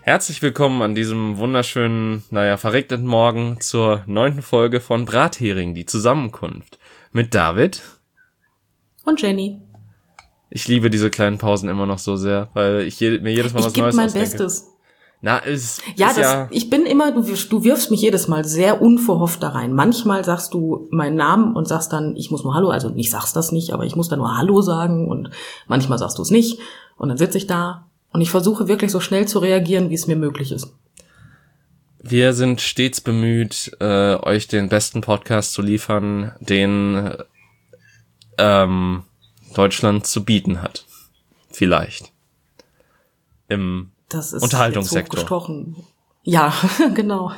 Herzlich willkommen an diesem wunderschönen, verregneten Morgen zur 9. Folge von Brathering, die Zusammenkunft. Mit David. Und Jenny. Ich liebe diese kleinen Pausen immer noch so sehr, weil ich mir jedes Mal was Neues ausdenke. Ich gebe mein Bestes. Ich bin immer, du wirfst mich jedes Mal sehr unverhofft da rein. Manchmal sagst du meinen Namen und sagst dann, ich muss nur Hallo, also ich sag's das nicht, aber ich muss dann nur Hallo sagen und manchmal sagst du es nicht und dann sitze ich da und ich versuche wirklich so schnell zu reagieren, wie es mir möglich ist. Wir sind stets bemüht, euch den besten Podcast zu liefern, den Deutschland zu bieten hat. Vielleicht. Im Das ist Unterhaltungssektor. Ja, genau.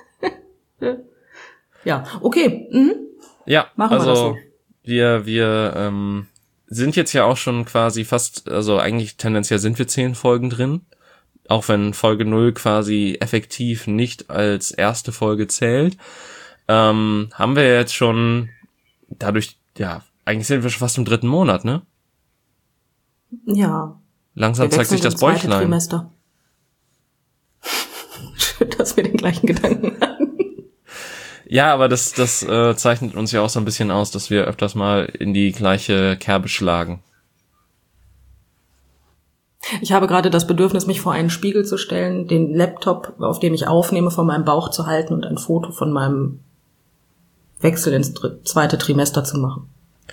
Ja, okay. Mhm. Ja, machen wir das so. Wir sind jetzt ja auch schon quasi fast, also eigentlich tendenziell sind wir 10 Folgen drin, auch wenn Folge 0 quasi effektiv nicht als erste Folge zählt, haben wir jetzt schon dadurch, eigentlich sind wir schon fast im 3. Monat, ne? Ja. Langsam zeigt sich das Bäuchlein. Trimester. Schön, dass wir den gleichen Gedanken haben. Ja, aber das zeichnet uns ja auch so ein bisschen aus, dass wir öfters mal in die gleiche Kerbe schlagen. Ich habe gerade das Bedürfnis, mich vor einen Spiegel zu stellen, den Laptop, auf dem ich aufnehme, vor meinem Bauch zu halten und ein Foto von meinem Wechsel ins 2. Trimester zu machen.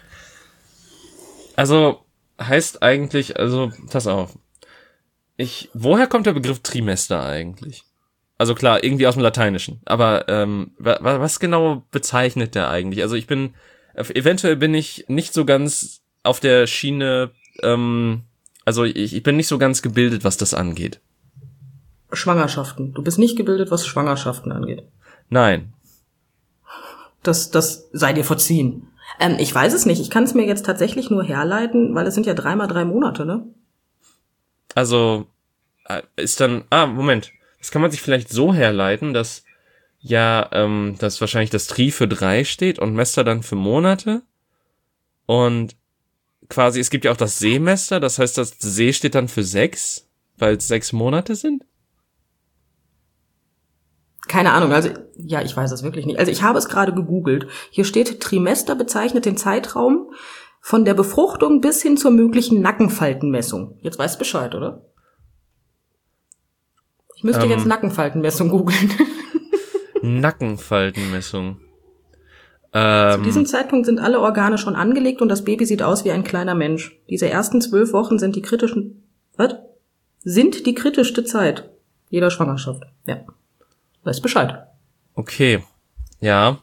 Also, heißt eigentlich, pass auf. Woher kommt der Begriff Trimester eigentlich? Also klar, irgendwie aus dem Lateinischen. Aber was genau bezeichnet der eigentlich? Also eventuell bin ich nicht so ganz auf der Schiene, ich bin nicht so ganz gebildet, was das angeht. Schwangerschaften. Du bist nicht gebildet, was Schwangerschaften angeht. Nein. Das sei dir verziehen. Ich weiß es nicht. Ich kann es mir jetzt tatsächlich nur herleiten, weil es sind ja 3 mal 3 Monate, ne? Also ist dann, Moment. Das kann man sich vielleicht so herleiten, dass dass wahrscheinlich das Tri für 3 steht und Mester dann für Monate. Und quasi, es gibt ja auch das Semester, das heißt, das See steht dann für 6, weil es 6 Monate sind? Keine Ahnung, ich weiß es wirklich nicht. Also ich habe es gerade gegoogelt. Hier steht, Trimester bezeichnet den Zeitraum von der Befruchtung bis hin zur möglichen Nackenfaltenmessung. Jetzt weißt du Bescheid, oder? Ich müsste jetzt Nackenfaltenmessung googeln. Nackenfaltenmessung. Zu diesem Zeitpunkt sind alle Organe schon angelegt und das Baby sieht aus wie ein kleiner Mensch. Diese ersten 12 Wochen sind die kritischste Zeit jeder Schwangerschaft. Ja. Weißt Bescheid. Okay. Ja.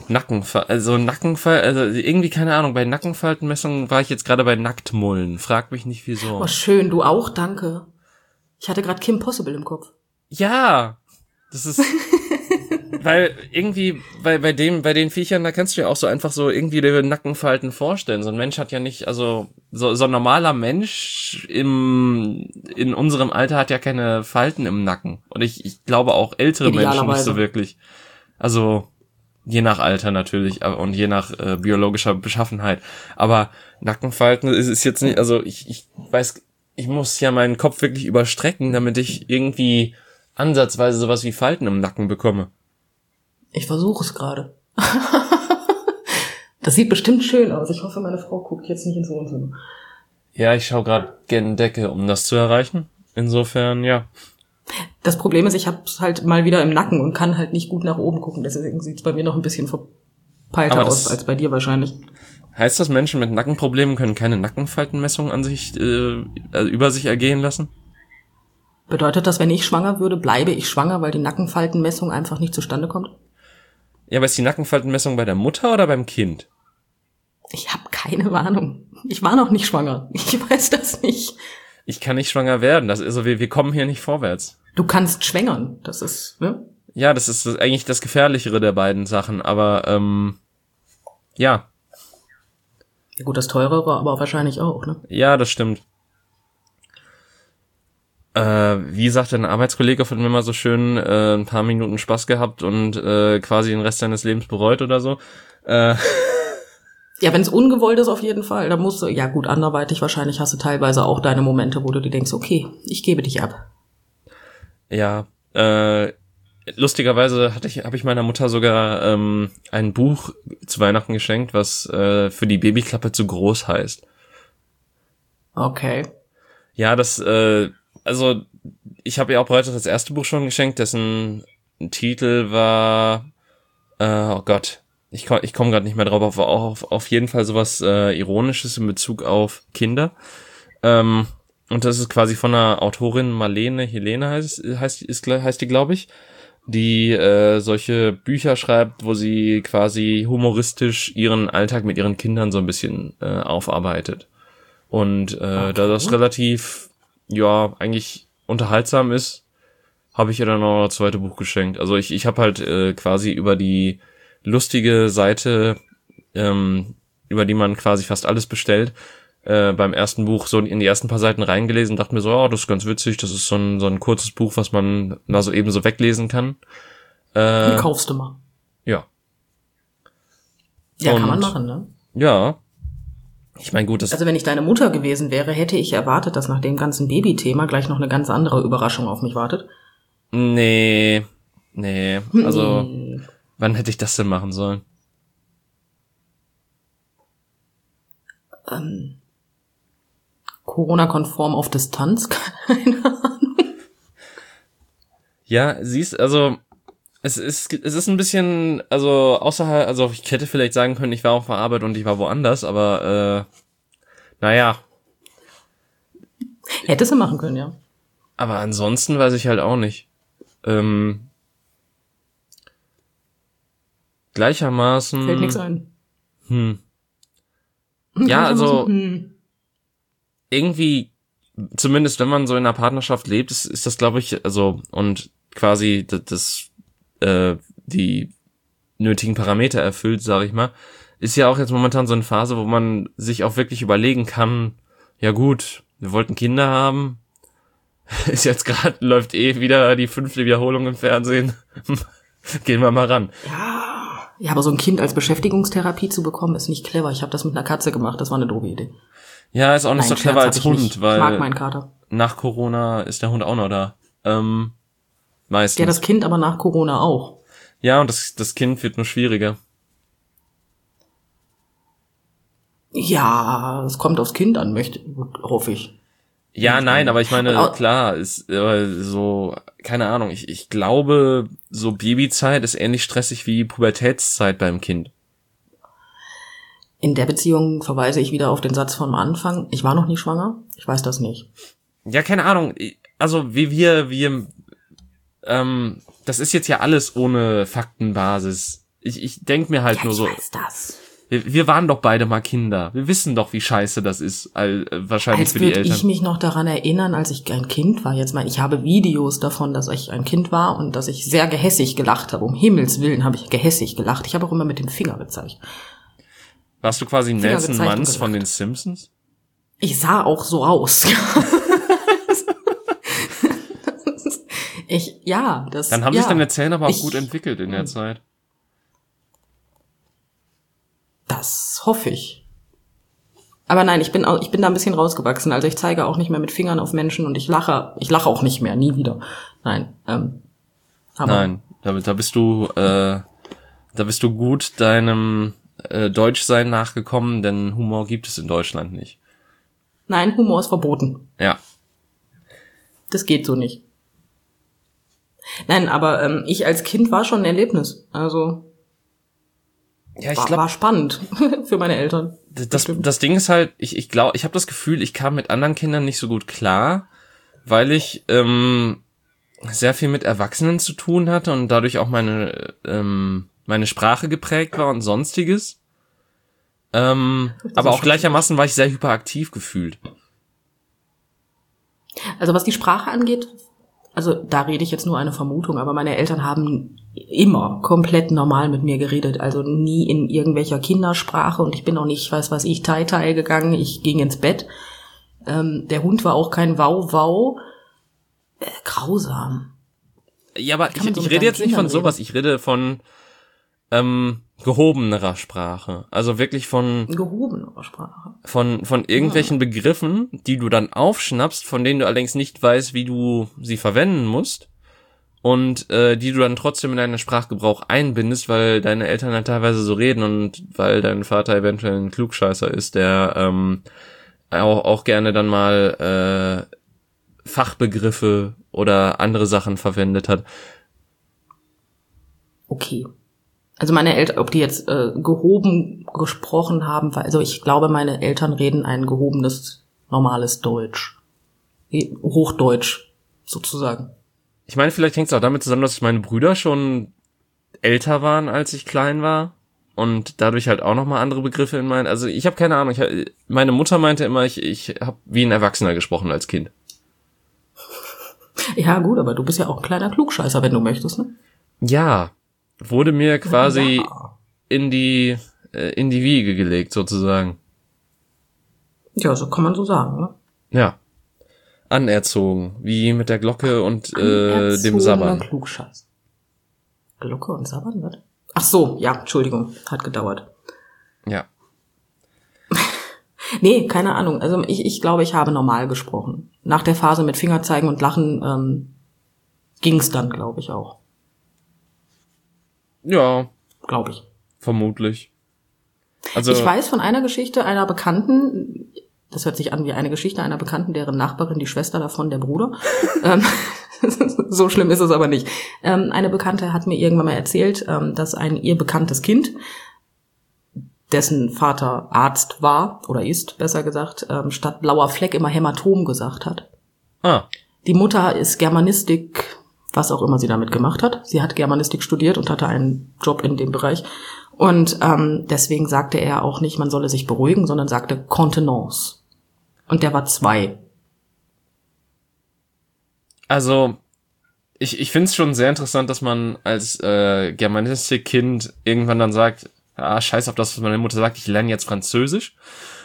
Irgendwie, keine Ahnung, bei Nackenfaltenmessungen war ich jetzt gerade bei Nacktmullen. Frag mich nicht, wieso. Oh, schön, du auch, danke. Ich hatte gerade Kim Possible im Kopf. Ja, das ist, weil irgendwie, bei den Viechern, da kannst du ja auch so einfach so irgendwie die Nackenfalten vorstellen. So ein Mensch hat ja nicht, also, so ein normaler Mensch in unserem Alter hat ja keine Falten im Nacken. Und ich glaube auch ältere Menschen nicht so wirklich. Also, je nach Alter natürlich und je nach biologischer Beschaffenheit. Aber Nackenfalten ist jetzt nicht, also ich weiß, ich muss ja meinen Kopf wirklich überstrecken, damit ich irgendwie ansatzweise sowas wie Falten im Nacken bekomme. Ich versuche es gerade. Das sieht bestimmt schön aus. Ich hoffe, meine Frau guckt jetzt nicht ins Wohnzimmer. Ja, ich schaue gerade gen Decke, um das zu erreichen. Insofern, ja. Das Problem ist, ich hab's halt mal wieder im Nacken und kann halt nicht gut nach oben gucken. Deswegen sieht's bei mir noch ein bisschen verpeilter aus als bei dir wahrscheinlich. Heißt das, Menschen mit Nackenproblemen können keine Nackenfaltenmessung an sich über sich ergehen lassen? Bedeutet das, wenn ich schwanger würde, bleibe ich schwanger, weil die Nackenfaltenmessung einfach nicht zustande kommt? Ja, aber ist die Nackenfaltenmessung bei der Mutter oder beim Kind? Ich habe keine Ahnung. Ich war noch nicht schwanger. Ich weiß das nicht. Ich kann nicht schwanger werden. Wir kommen hier nicht vorwärts. Du kannst schwängern. Das ist, ne? Ja, das ist eigentlich das Gefährlichere der beiden Sachen. Aber, ja. Ja gut, das teurere aber wahrscheinlich auch, ne? Ja, das stimmt. Wie sagt ein Arbeitskollege von mir mal so schön, ein paar Minuten Spaß gehabt und quasi den Rest seines Lebens bereut oder so. Ja, wenn es ungewollt ist, auf jeden Fall. Da musst du, ja gut, anderweitig wahrscheinlich hast du teilweise auch deine Momente, wo du dir denkst, okay, ich gebe dich ab. Ja, lustigerweise habe ich meiner Mutter sogar ein Buch zu Weihnachten geschenkt, was für die Babyklappe zu groß heißt. Okay. Ja, also ich habe ihr auch bereits das erste Buch schon geschenkt, dessen Titel war, oh Gott, ich komme gerade nicht mehr drauf, aber auch auf jeden Fall sowas Ironisches in Bezug auf Kinder. Und das ist quasi von einer Autorin, Marlene Helene heißt die, glaube ich, die solche Bücher schreibt, wo sie quasi humoristisch ihren Alltag mit ihren Kindern so ein bisschen aufarbeitet. Und da das relativ, ja, eigentlich unterhaltsam ist, habe ich ihr dann noch das zweite Buch geschenkt. Also ich habe halt quasi über die lustige Seite, über die man quasi fast alles bestellt, beim ersten Buch so in die ersten paar Seiten reingelesen, dachte mir so, oh, das ist ganz witzig, das ist so ein kurzes Buch, was man da so eben so weglesen kann. Kaufst du mal. Ja. Ja, kann man machen, ne? Ja. Ich meine, gut, also wenn ich deine Mutter gewesen wäre, hätte ich erwartet, dass nach dem ganzen Baby-Thema gleich noch eine ganz andere Überraschung auf mich wartet. Nee. Also, wann hätte ich das denn machen sollen? Corona-konform auf Distanz? Keine Ahnung. Ja, siehst, also es ist ein bisschen, also außerhalb, also ich hätte vielleicht sagen können, ich war auf der Arbeit und ich war woanders, aber naja. Hättest du machen können, ja. Aber ansonsten weiß ich halt auch nicht. Gleichermaßen. Fällt nichts ein. Ja, also irgendwie, zumindest wenn man so in einer Partnerschaft lebt, ist das, glaube ich, also und quasi die nötigen Parameter erfüllt, sage ich mal, ist ja auch jetzt momentan so eine Phase, wo man sich auch wirklich überlegen kann, ja gut, wir wollten Kinder haben, ist jetzt gerade, läuft wieder die 5. Wiederholung im Fernsehen, gehen wir mal ran. Ja, aber so ein Kind als Beschäftigungstherapie zu bekommen, ist nicht clever. Ich habe das mit einer Katze gemacht, das war eine doofe Idee. Ja, ist auch nicht so clever als Hund, weil ich mag meinen Kater. Nach Corona ist der Hund auch noch da. Meistens. Ja, das Kind aber nach Corona auch. Ja, und das Kind wird nur schwieriger. Ja, es kommt aufs Kind an, hoffe ich. Ja, nein, aber ich meine, klar, ist so, keine Ahnung, ich glaube, so Babyzeit ist ähnlich stressig wie Pubertätszeit beim Kind. In der Beziehung verweise ich wieder auf den Satz vom Anfang. Ich war noch nie schwanger. Ich weiß das nicht. Ja, keine Ahnung. Also wie wir das ist jetzt ja alles ohne Faktenbasis. Ich denk mir halt ja, nur so. Ich weiß das. Wir waren doch beide mal Kinder. Wir wissen doch, wie scheiße das ist, wahrscheinlich für die Eltern. Als würde ich mich noch daran erinnern, als ich ein Kind war. Jetzt mal, ich habe Videos davon, dass ich ein Kind war und dass ich sehr gehässig gelacht habe. Um Himmels Willen habe ich gehässig gelacht. Ich habe auch immer mit dem Finger gezeigt. Warst du quasi Nelson Muntz von den Simpsons? Ich sah auch so aus. Dann haben sich deine Zähne aber auch gut entwickelt in der Zeit. Das hoffe ich. Aber nein, ich bin da ein bisschen rausgewachsen. Also ich zeige auch nicht mehr mit Fingern auf Menschen und ich lache auch nicht mehr, nie wieder. Nein. Nein, da bist du gut deinem Deutschsein nachgekommen, denn Humor gibt es in Deutschland nicht. Nein, Humor ist verboten. Ja. Das geht so nicht. Nein, aber ich als Kind war schon ein Erlebnis. Also ja, war spannend für meine Eltern. Das Ding ist halt, ich glaube, ich habe das Gefühl, ich kam mit anderen Kindern nicht so gut klar, weil ich sehr viel mit Erwachsenen zu tun hatte und dadurch auch meine Sprache geprägt war und sonstiges. Aber auch gleichermaßen war ich sehr hyperaktiv gefühlt. Also was die Sprache angeht, also da rede ich jetzt nur eine Vermutung, aber meine Eltern haben immer komplett normal mit mir geredet, also nie in irgendwelcher Kindersprache und ich bin auch nicht, weiß was ich, Tai gegangen, ich ging ins Bett. Der Hund war auch kein Wow. Grausam. Ja, aber ich rede jetzt nicht von sowas, ich rede von gehobenerer Sprache. Also wirklich von gehobenerer Sprache. Von irgendwelchen Begriffen, die du dann aufschnappst, von denen du allerdings nicht weißt, wie du sie verwenden musst. und die du dann trotzdem in deinen Sprachgebrauch einbindest, weil deine Eltern halt teilweise so reden und weil dein Vater eventuell ein Klugscheißer ist, der auch gerne dann mal Fachbegriffe oder andere Sachen verwendet hat. Okay. Also meine Eltern, ob die jetzt gehoben gesprochen haben, also ich glaube, meine Eltern reden ein gehobenes, normales Deutsch. Hochdeutsch, sozusagen. Ich meine, vielleicht hängt es auch damit zusammen, dass meine Brüder schon älter waren, als ich klein war. Und dadurch halt auch nochmal andere Begriffe in meinen... Also ich habe keine Ahnung. Meine Mutter meinte immer, ich habe wie ein Erwachsener gesprochen als Kind. Ja gut, aber du bist ja auch ein kleiner Klugscheißer, wenn du möchtest, ne? Ja, wurde mir quasi in die Wiege gelegt, sozusagen. Ja, so kann man so sagen, ne? Ja. Anerzogen, wie mit der Glocke und dem Sabbern. Klugscheiß. Glocke und Sabbern, was? Ach so, ja, Entschuldigung, hat gedauert. Ja. Nee, keine Ahnung. Also ich glaube, ich habe normal gesprochen. Nach der Phase mit Fingerzeigen und Lachen ging's dann, glaube ich, auch. Ja. Glaube ich. Vermutlich. Also ich weiß von einer Geschichte einer Bekannten, das hört sich an wie eine Geschichte einer Bekannten, deren Nachbarin, die Schwester davon, der Bruder. So schlimm ist es aber nicht. Eine Bekannte hat mir irgendwann mal erzählt, dass ein ihr bekanntes Kind, dessen Vater Arzt war, oder ist, besser gesagt, statt blauer Fleck immer Hämatom gesagt hat. Ah. Die Mutter ist Germanistik, was auch immer sie damit gemacht hat. Sie hat Germanistik studiert und hatte einen Job in dem Bereich. Und deswegen sagte er auch nicht, man solle sich beruhigen, sondern sagte Contenance. Und der war 2. Also, ich finde es schon sehr interessant, dass man als Germanistik-Kind irgendwann dann sagt, scheiß auf das, was meine Mutter sagt, ich lerne jetzt Französisch.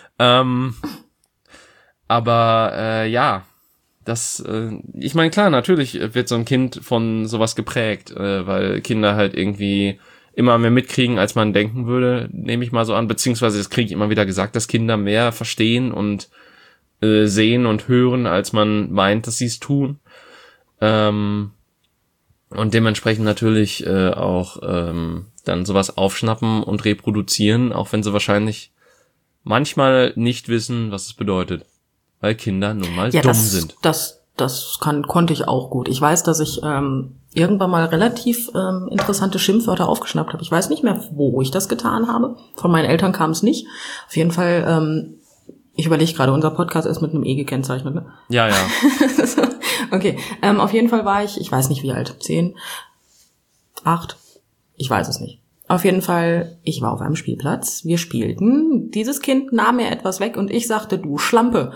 Aber ja, das, ich meine, klar, natürlich wird so ein Kind von sowas geprägt, weil Kinder halt irgendwie immer mehr mitkriegen, als man denken würde, nehme ich mal so an, beziehungsweise das kriege ich immer wieder gesagt, dass Kinder mehr verstehen und sehen und hören, als man meint, dass sie es tun. Und dementsprechend natürlich auch dann sowas aufschnappen und reproduzieren, auch wenn sie wahrscheinlich manchmal nicht wissen, was es bedeutet. Weil Kinder nun mal dumm sind. Das konnte ich auch gut. Ich weiß, dass ich irgendwann mal relativ interessante Schimpfwörter aufgeschnappt habe. Ich weiß nicht mehr, wo ich das getan habe. Von meinen Eltern kam es nicht. Auf jeden Fall, ich überlege gerade, unser Podcast ist mit einem E gekennzeichnet, ne? Ja, ja. Okay, auf jeden Fall war ich weiß nicht wie alt, 10, 8, ich weiß es nicht. Auf jeden Fall, ich war auf einem Spielplatz, wir spielten, dieses Kind nahm mir etwas weg und ich sagte, du Schlampe.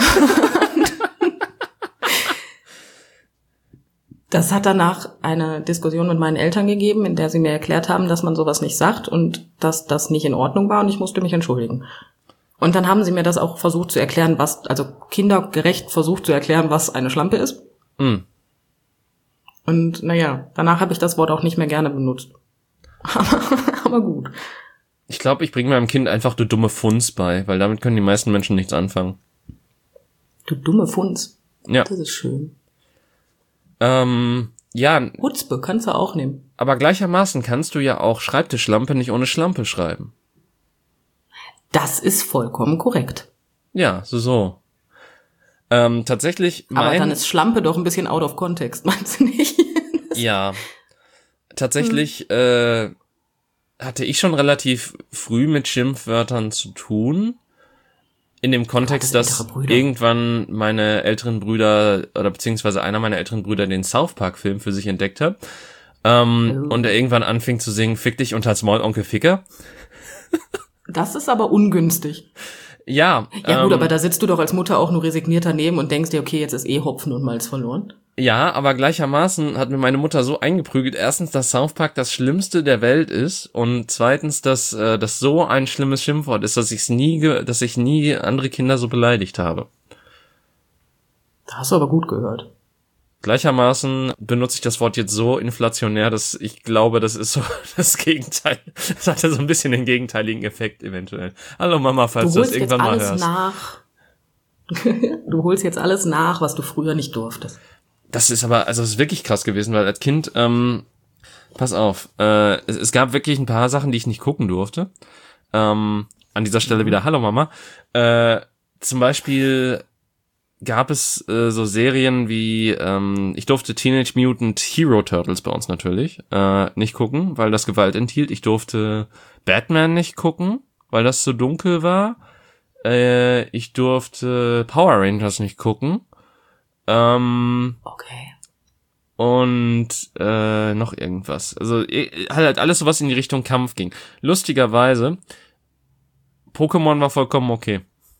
Das hat danach eine Diskussion mit meinen Eltern gegeben, in der sie mir erklärt haben, dass man sowas nicht sagt und dass das nicht in Ordnung war und ich musste mich entschuldigen. Und dann haben sie mir das auch versucht zu erklären, also kindergerecht versucht zu erklären, was eine Schlampe ist. Mm. Und naja, danach habe ich das Wort auch nicht mehr gerne benutzt. Aber gut. Ich glaube, ich bringe meinem Kind einfach du dumme Funz bei, weil damit können die meisten Menschen nichts anfangen. Du dumme Funz? Ja. Das ist schön. Ja. Hutzpe kannst du auch nehmen. Aber gleichermaßen kannst du ja auch Schreibtischlampe nicht ohne Schlampe schreiben. Das ist vollkommen korrekt. Ja, so. Tatsächlich... Aber dann ist Schlampe doch ein bisschen out of context, meinst du nicht? Ja. Tatsächlich hatte ich schon relativ früh mit Schimpfwörtern zu tun. In dem Kontext, dass irgendwann meine älteren Brüder oder beziehungsweise einer meiner älteren Brüder den South Park-Film für sich entdeckt hat. Und er irgendwann anfing zu singen, Fick dich und halt's Maul, Onkel Ficker. Das ist aber ungünstig. Ja. Ja gut, aber da sitzt du doch als Mutter auch nur resigniert daneben und denkst dir, okay, jetzt ist Hopfen und Malz verloren. Ja, aber gleichermaßen hat mir meine Mutter so eingeprügelt, erstens, dass South Park das Schlimmste der Welt ist und zweitens, dass das so ein schlimmes Schimpfwort ist, dass ich nie andere Kinder so beleidigt habe. Da hast du aber gut gehört. Gleichermaßen benutze ich das Wort jetzt so inflationär, dass ich glaube, das ist so das Gegenteil. Das hatte so ein bisschen den gegenteiligen Effekt eventuell. Hallo Mama, falls du das irgendwann mal hörst. Du holst jetzt alles nach, was du früher nicht durftest. das ist aber, also das ist wirklich krass gewesen, weil als Kind, pass auf, es gab wirklich ein paar Sachen, die ich nicht gucken durfte. An dieser Stelle wieder, hallo Mama. Zum Beispiel gab es so Serien wie, ich durfte Teenage Mutant Hero Turtles bei uns natürlich nicht gucken, weil das Gewalt enthielt. Ich durfte Batman nicht gucken, weil das zu dunkel war. Ich durfte Power Rangers nicht gucken. Okay. Und noch irgendwas. Also halt alles so, was in die Richtung Kampf ging. Lustigerweise, Pokémon war vollkommen okay.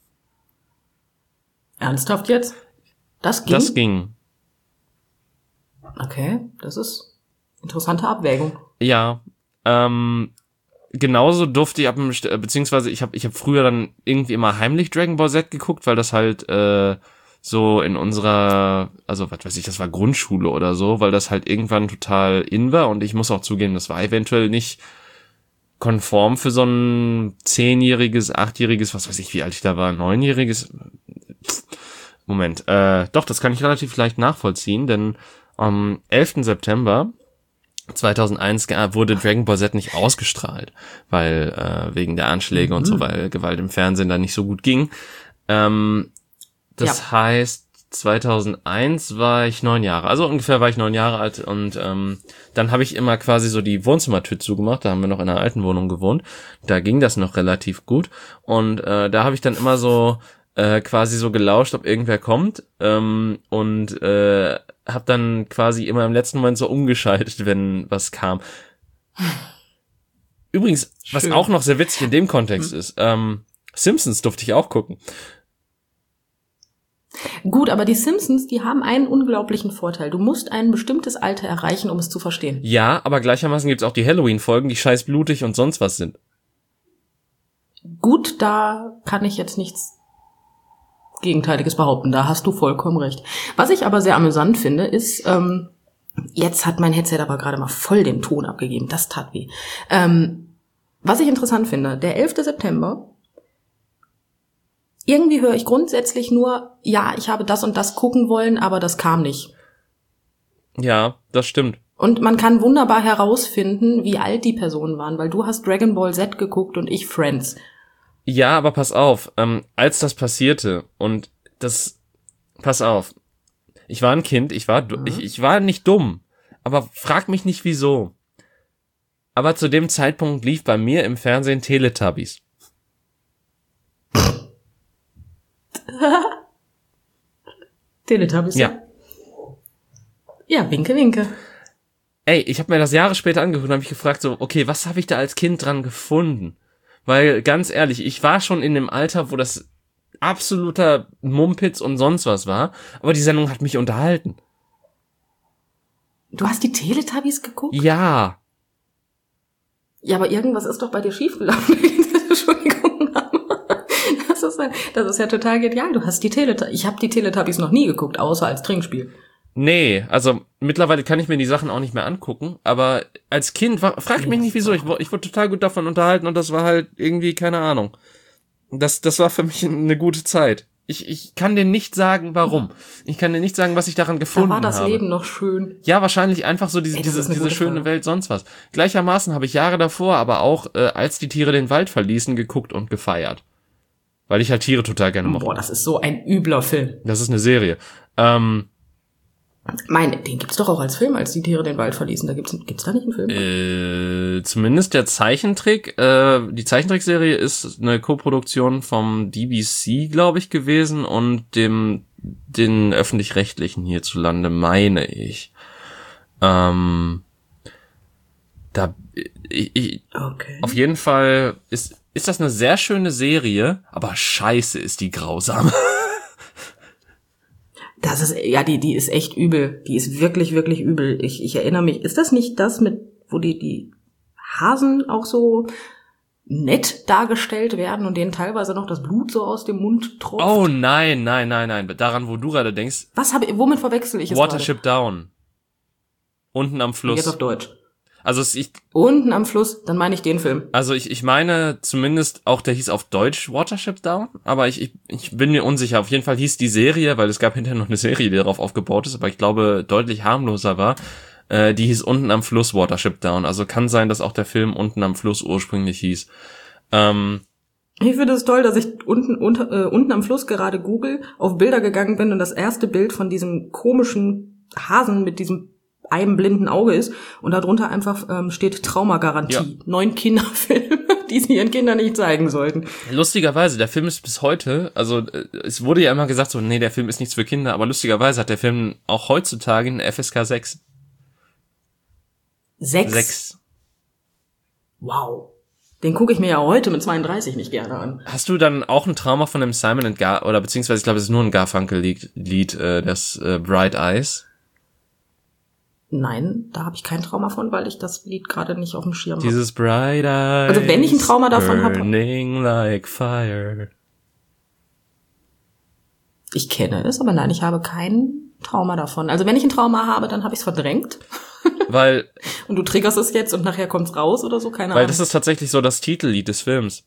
Ernsthaft jetzt? Das ging? Das ging. Okay, das ist interessante Abwägung. Ja, genauso durfte ich beziehungsweise ich hab früher dann irgendwie immer heimlich Dragon Ball Z geguckt, weil das halt so in unserer, also was weiß ich, das war Grundschule oder so, weil das halt irgendwann total in war und ich muss auch zugeben, das war eventuell nicht konform für so ein 10-jähriges, 8-jähriges, was weiß ich, wie alt ich da war, 9-jähriges. Moment, doch, das kann ich relativ leicht nachvollziehen, denn am 11. September 2001 wurde Dragon Ball Z nicht ausgestrahlt, weil wegen der Anschläge und so, weil Gewalt im Fernsehen da nicht so gut ging. Das heißt, 2001 war ich 9 Jahre, also ungefähr war ich 9 Jahre alt und dann habe ich immer quasi so die Wohnzimmertür zugemacht, da haben wir noch in einer alten Wohnung gewohnt, da ging das noch relativ gut und da habe ich dann immer so quasi so gelauscht, ob irgendwer kommt und habe dann quasi immer im letzten Moment so umgeschaltet, wenn was kam. Übrigens, was auch noch sehr witzig in dem Kontext ist, Simpsons durfte ich auch gucken. Gut, aber die Simpsons, die haben einen unglaublichen Vorteil. Du musst ein bestimmtes Alter erreichen, um es zu verstehen. Ja, aber gleichermaßen gibt's auch die Halloween-Folgen, die scheiß blutig und sonst was sind. Gut, da kann ich jetzt nichts Gegenteiliges behaupten. Da hast du vollkommen recht. Was ich aber sehr amüsant finde, ist, jetzt hat mein Headset aber gerade mal voll den Ton abgegeben. Das tat weh. Was ich interessant finde, der 11. September, irgendwie höre ich grundsätzlich nur, ja, ich habe das und das gucken wollen, aber das kam nicht. Ja, das stimmt. Und man kann wunderbar herausfinden, wie alt die Personen waren, weil du hast Dragon Ball Z geguckt und ich Friends. Ja, aber pass auf, als das passierte und pass auf, ich war ein Kind, ich war nicht dumm, aber frag mich nicht wieso. Aber zu dem Zeitpunkt lief bei mir im Fernsehen Teletubbies. Teletubbies? Ja. Ja, winke, winke. Ey, ich habe mir das Jahre später angehört und habe mich gefragt so, okay, was habe ich da als Kind dran gefunden? Weil, ganz ehrlich, ich war schon in dem Alter, wo das absoluter Mumpitz und sonst was war, aber die Sendung hat mich unterhalten. Du hast die Teletubbies geguckt? Ja. Ja, aber irgendwas ist doch bei dir schiefgelaufen. Entschuldigung. Das ist ja total genial. Du hast die Teletubbies. Ich habe die Teletubbies noch nie geguckt, außer als Trinkspiel. Nee, also mittlerweile kann ich mir die Sachen auch nicht mehr angucken, aber als Kind, frag ich mich nicht wieso, ich wurde total gut davon unterhalten und das war halt irgendwie, keine Ahnung. Das war für mich eine gute Zeit. Ich kann dir nicht sagen, warum. Ich kann dir nicht sagen, was ich daran gefunden habe. Da war das Leben noch schön. Ja, wahrscheinlich einfach so diese schöne Welt, sonst was. Gleichermaßen habe ich Jahre davor, aber auch, als die Tiere den Wald verließen, geguckt und gefeiert. Weil ich halt Tiere total gerne mochte. Boah, das ist so ein übler Film. Das ist eine Serie. Den gibt's doch auch als Film, als die Tiere den Wald verließen. Da gibt's da nicht einen Film? Zumindest der Zeichentrick. Die Zeichentrickserie ist eine Koproduktion vom DBC, glaube ich, gewesen und den öffentlich-rechtlichen hierzulande, meine ich. Okay. Auf jeden Fall ist das eine sehr schöne Serie, aber scheiße ist die grausam. Das ist, ja, die ist echt übel. Die ist wirklich, wirklich übel. Ich erinnere mich, ist das nicht das wo die Hasen auch so nett dargestellt werden und denen teilweise noch das Blut so aus dem Mund tropft? Oh nein. Daran, wo du gerade denkst. Womit verwechsel ich es Watership Down. Unten am Fluss. Jetzt auf Deutsch. Also Unten am Fluss, dann meine ich den Film. Also ich meine zumindest auch, der hieß auf Deutsch Watership Down, aber ich bin mir unsicher. Auf jeden Fall hieß die Serie, weil es gab hinterher noch eine Serie, die darauf aufgebaut ist, aber ich glaube deutlich harmloser war. Die hieß Unten am Fluss Watership Down. Also kann sein, dass auch der Film Unten am Fluss ursprünglich hieß. Ich finde es toll, dass ich unten am Fluss gerade Google auf Bilder gegangen bin und das erste Bild von diesem komischen Hasen mit diesem einem blinden Auge ist und darunter einfach steht Traumagarantie. Ja. 9 Kinderfilme, die sie ihren Kindern nicht zeigen sollten. Lustigerweise, der Film ist bis heute, also es wurde ja immer gesagt so, nee, der Film ist nichts für Kinder, aber lustigerweise hat der Film auch heutzutage eine FSK 6. 6? Wow. Den gucke ich mir ja heute mit 32 nicht gerne an. Hast du dann auch ein Trauma von dem Simon & Gar, oder beziehungsweise ich glaube, es ist nur ein Garfunkel-Lied, das Bright Eyes? Nein, da habe ich kein Trauma von, weil ich das Lied gerade nicht auf dem Schirm habe. Dieses Bright Eyes. Also wenn ich ein Trauma davon habe. Burning like fire. Ich kenne es, aber nein, ich habe kein Trauma davon. Also wenn ich ein Trauma habe, dann habe ich es verdrängt. Weil. Und du triggerst es jetzt und nachher kommt's raus oder so, keine Ahnung. Weil das ist tatsächlich so das Titellied des Films.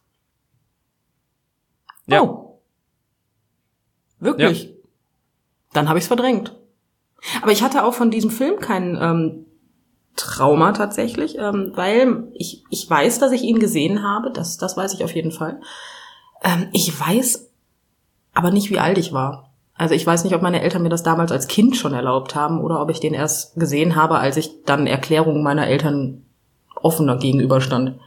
Ja. Oh. Wirklich? Ja. Dann habe ich es verdrängt. Aber ich hatte auch von diesem Film kein Trauma tatsächlich, weil ich weiß, dass ich ihn gesehen habe, das weiß ich auf jeden Fall. Ich weiß aber nicht, wie alt ich war. Also ich weiß nicht, ob meine Eltern mir das damals als Kind schon erlaubt haben oder ob ich den erst gesehen habe, als ich dann Erklärungen meiner Eltern offener gegenüberstand.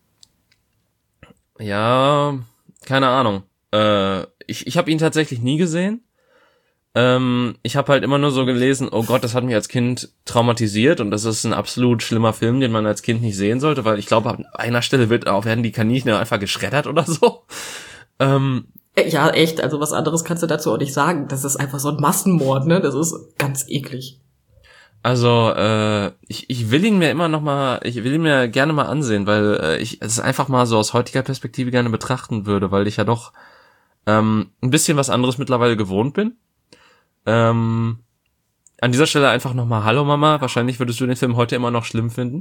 Ja, keine Ahnung. Ich habe ihn tatsächlich nie gesehen. Ich habe halt immer nur so gelesen, oh Gott, das hat mich als Kind traumatisiert und das ist ein absolut schlimmer Film, den man als Kind nicht sehen sollte, weil ich glaube, an einer Stelle werden die Kaninchen einfach geschreddert oder so. Ja, echt, also was anderes kannst du dazu auch nicht sagen. Das ist einfach so ein Massenmord, ne? Das ist ganz eklig. Also, ich will ihn mir gerne mal ansehen, weil ich es einfach mal so aus heutiger Perspektive gerne betrachten würde, weil ich ja doch ein bisschen was anderes mittlerweile gewohnt bin. An dieser Stelle einfach nochmal Hallo Mama, wahrscheinlich würdest du den Film heute immer noch schlimm finden.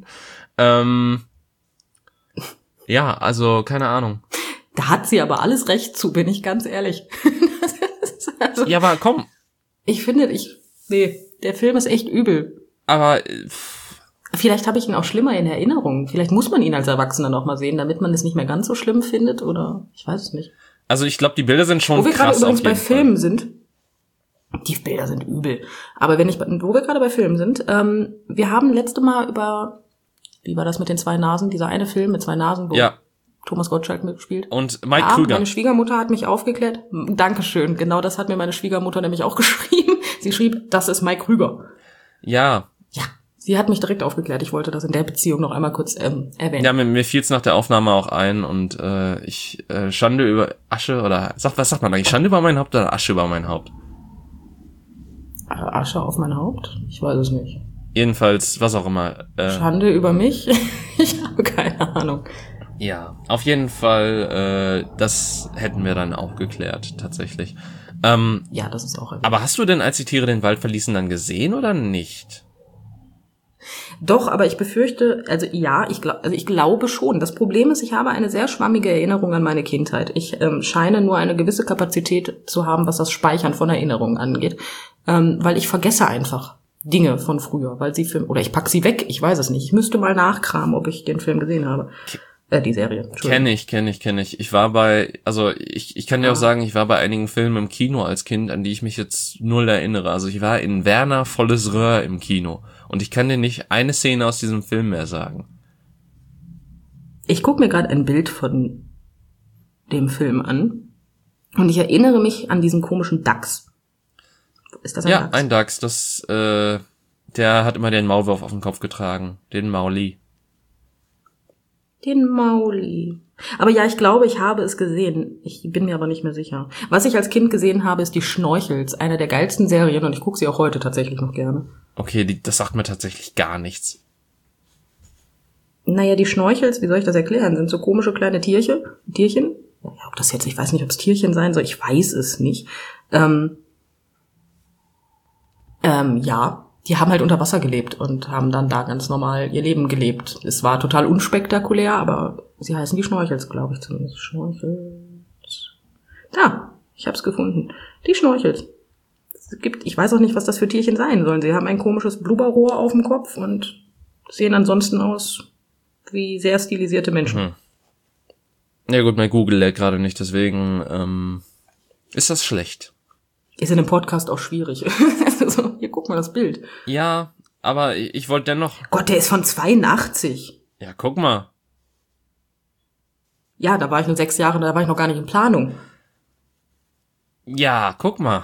Ja, also keine Ahnung. Da hat sie aber alles recht zu, bin ich ganz ehrlich. Also, ja, aber komm. Ich finde, der Film ist echt übel. Aber vielleicht habe ich ihn auch schlimmer in Erinnerung. Vielleicht muss man ihn als Erwachsener noch mal sehen, damit man es nicht mehr ganz so schlimm findet, oder ich weiß es nicht. Also ich glaube, die Bilder sind schon krass. Wo wir gerade übrigens bei Filmen sind, die Bilder sind übel. Aber wo wir gerade bei Filmen sind, wir haben letzte Mal über, wie war das mit den 2 Nasen, dieser eine Film mit 2 Nasen, wo Thomas Gottschalk mitspielt. Und Mike Krüger. Meine Schwiegermutter hat mich aufgeklärt. Dankeschön, genau das hat mir meine Schwiegermutter nämlich auch geschrieben. Sie schrieb, das ist Mike Krüger. Ja. Ja, sie hat mich direkt aufgeklärt. Ich wollte das in der Beziehung noch einmal kurz erwähnen. Ja, mir fiel es nach der Aufnahme auch ein und Schande über Asche oder was sagt man eigentlich? Schande über mein Haupt oder Asche über mein Haupt? Asche auf mein Haupt? Ich weiß es nicht. Jedenfalls, was auch immer. Schande über mich? Ich habe keine Ahnung. Ja, auf jeden Fall, das hätten wir dann auch geklärt, tatsächlich. Ja, das ist auch erwähnt. Aber hast du denn, als die Tiere den Wald verließen, dann gesehen oder nicht? Doch, aber ich befürchte, also ja, ich glaube schon. Das Problem ist, ich habe eine sehr schwammige Erinnerung an meine Kindheit. Ich scheine nur eine gewisse Kapazität zu haben, was das Speichern von Erinnerungen angeht, weil ich vergesse einfach Dinge von früher, weil oder ich pack sie weg, ich weiß es nicht. Ich müsste mal nachkramen, ob ich den Film gesehen habe. Die Serie. Kenn ich. Ich war ich kann dir auch sagen, ich war bei einigen Filmen im Kino als Kind, an die ich mich jetzt null erinnere. Also ich war in Werner volles Röhr im Kino und ich kann dir nicht eine Szene aus diesem Film mehr sagen. Ich gucke mir gerade ein Bild von dem Film an und ich erinnere mich an diesen komischen Dachs. Ist das ein Dachs? Ja, ein Dachs. Der hat immer den Maulwurf auf dem Kopf getragen, den Mauli. Den Mauli. Aber ja, ich glaube, ich habe es gesehen. Ich bin mir aber nicht mehr sicher. Was ich als Kind gesehen habe, ist die Schnorchels. Eine der geilsten Serien und ich gucke sie auch heute tatsächlich noch gerne. Okay, das sagt mir tatsächlich gar nichts. Naja, die Schnorchels, wie soll ich das erklären? Sind so komische kleine Tierchen. Ja, ob das jetzt, ich weiß nicht, ob es Tierchen sein soll. Ich weiß es nicht. Ja, die haben halt unter Wasser gelebt und haben dann da ganz normal ihr Leben gelebt. Es war total unspektakulär, aber sie heißen die Schnorchels, glaube ich zumindest. Schnorchels. Da, ich hab's gefunden. Die Schnorchels. Ich weiß auch nicht, was das für Tierchen sein sollen. Sie haben ein komisches Blubberrohr auf dem Kopf und sehen ansonsten aus wie sehr stilisierte Menschen. Ja gut, mein Google lädt gerade nicht, deswegen ist das schlecht. Ist in einem Podcast auch schwierig. Also, hier, guck mal das Bild. Ja, aber ich wollte dennoch... Gott, der ist von 82. Ja, guck mal. Ja, da war ich nur 6 Jahre, da war ich noch gar nicht in Planung. Ja, guck mal.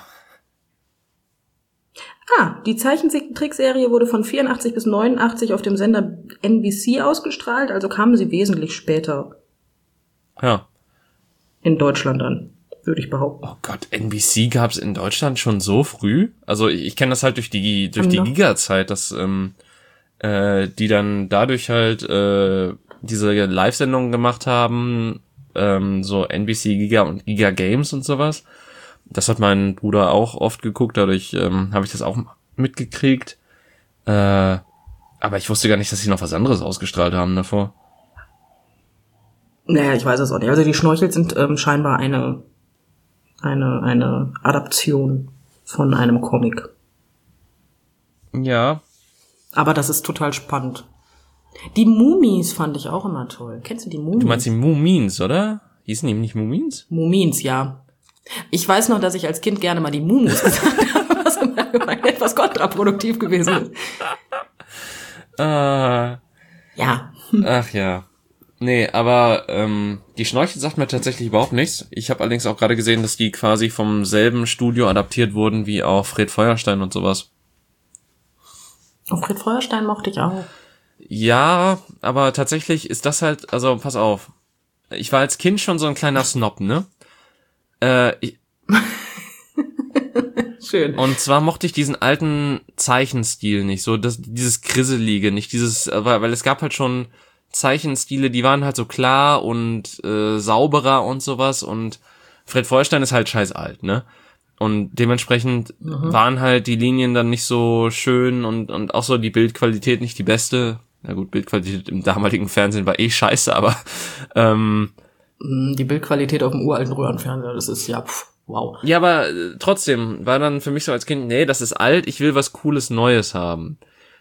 Die Zeichentrickserie wurde von 84 bis 89 auf dem Sender NBC ausgestrahlt, also kamen sie wesentlich später. Ja. In Deutschland dann, würde ich behaupten. Oh Gott, NBC gab's in Deutschland schon so früh? Also ich kenne das halt durch die Giga-Zeit, dass die dann dadurch halt diese Live-Sendungen gemacht haben, so NBC Giga und Giga Games und sowas. Das hat mein Bruder auch oft geguckt, dadurch habe ich das auch mitgekriegt. Aber ich wusste gar nicht, dass sie noch was anderes ausgestrahlt haben davor. Naja, ich weiß es auch nicht. Also die Schnorchels sind scheinbar eine Adaption von einem Comic. Ja. Aber das ist total spannend. Die Mumis fand ich auch immer toll. Kennst du die Mumis? Du meinst die Mumins, oder? Hießen die nicht Mumins? Mumins, ja. Ich weiß noch, dass ich als Kind gerne mal die Mumus gesagt habe, was etwas kontraproduktiv gewesen ist. Ja. Ach ja. Nee, aber die Schnorchel sagt mir tatsächlich überhaupt nichts. Ich habe allerdings auch gerade gesehen, dass die quasi vom selben Studio adaptiert wurden wie auch Fred Feuerstein und sowas. Oh, Fred Feuerstein mochte ich auch. Ja, aber tatsächlich ist das halt, also pass auf. Ich war als Kind schon so ein kleiner Snob, ne? Schön. Und zwar mochte ich diesen alten Zeichenstil nicht, so dieses Grisselige, nicht dieses, weil es gab halt schon Zeichenstile, die waren halt so klar und sauberer und sowas, und Fred Feuerstein ist halt scheiß alt, ne? Und dementsprechend waren halt die Linien dann nicht so schön und auch so die Bildqualität nicht die beste. Na gut, Bildqualität im damaligen Fernsehen war scheiße, aber die Bildqualität auf dem uralten Röhrenfernseher, das ist ja, wow. Ja, aber trotzdem war dann für mich so als Kind, nee, das ist alt, ich will was Cooles Neues haben.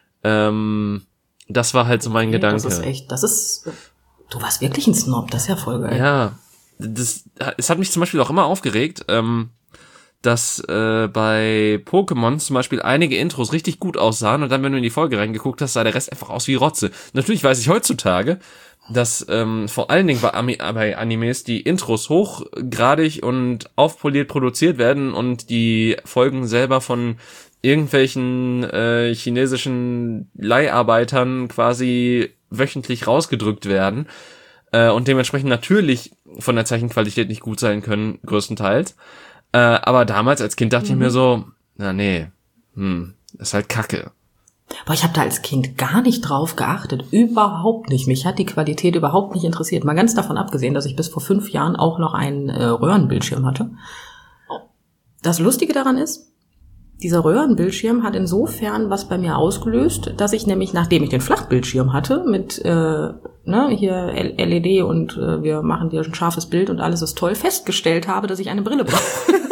Das war halt so mein Gedanke. Das ist echt, du warst wirklich ein Snob, das ist ja voll geil. Ja, es hat mich zum Beispiel auch immer aufgeregt, dass bei Pokémon zum Beispiel einige Intros richtig gut aussahen, und dann, wenn du in die Folge reingeguckt hast, sah der Rest einfach aus wie Rotze. Natürlich weiß ich heutzutage, dass vor allen Dingen bei Animes die Intros hochgradig und aufpoliert produziert werden und die Folgen selber von irgendwelchen chinesischen Leiharbeitern quasi wöchentlich rausgedrückt werden und dementsprechend natürlich von der Zeichenqualität nicht gut sein können, größtenteils. Aber damals als Kind dachte ich mir so, na nee, ist halt Kacke. Aber ich habe da als Kind gar nicht drauf geachtet, überhaupt nicht. Mich hat die Qualität überhaupt nicht interessiert. Mal ganz davon abgesehen, dass ich bis vor 5 Jahren auch noch einen Röhrenbildschirm hatte. Das Lustige daran ist, dieser Röhrenbildschirm hat insofern was bei mir ausgelöst, dass ich nämlich, nachdem ich den Flachbildschirm hatte, mit hier LED und wir machen dir ein scharfes Bild und alles ist toll, festgestellt habe, dass ich eine Brille brauche.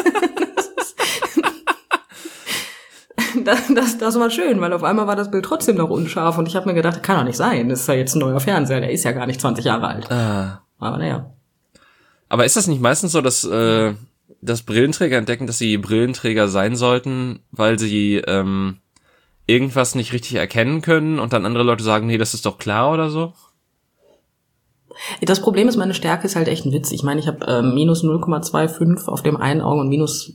Das war schön, weil auf einmal war das Bild trotzdem noch unscharf und ich habe mir gedacht, das kann doch nicht sein, das ist ja jetzt ein neuer Fernseher, der ist ja gar nicht 20 Jahre alt. Aber naja. Aber ist das nicht meistens so, dass Brillenträger entdecken, dass sie Brillenträger sein sollten, weil sie irgendwas nicht richtig erkennen können und dann andere Leute sagen, nee, das ist doch klar oder so? Das Problem ist, meine Stärke ist halt echt ein Witz. Ich meine, ich habe minus 0,25 auf dem einen Auge und minus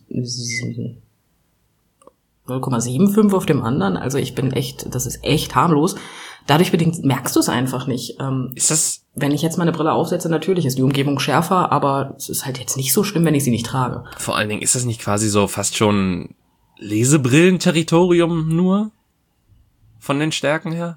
0,75 auf dem anderen. Also das ist echt harmlos. Dadurch bedingt merkst du es einfach nicht. Ist das? Wenn ich jetzt meine Brille aufsetze, natürlich ist die Umgebung schärfer, aber es ist halt jetzt nicht so schlimm, wenn ich sie nicht trage. Vor allen Dingen, ist das nicht quasi so fast schon Lesebrillenterritorium nur? Von den Stärken her?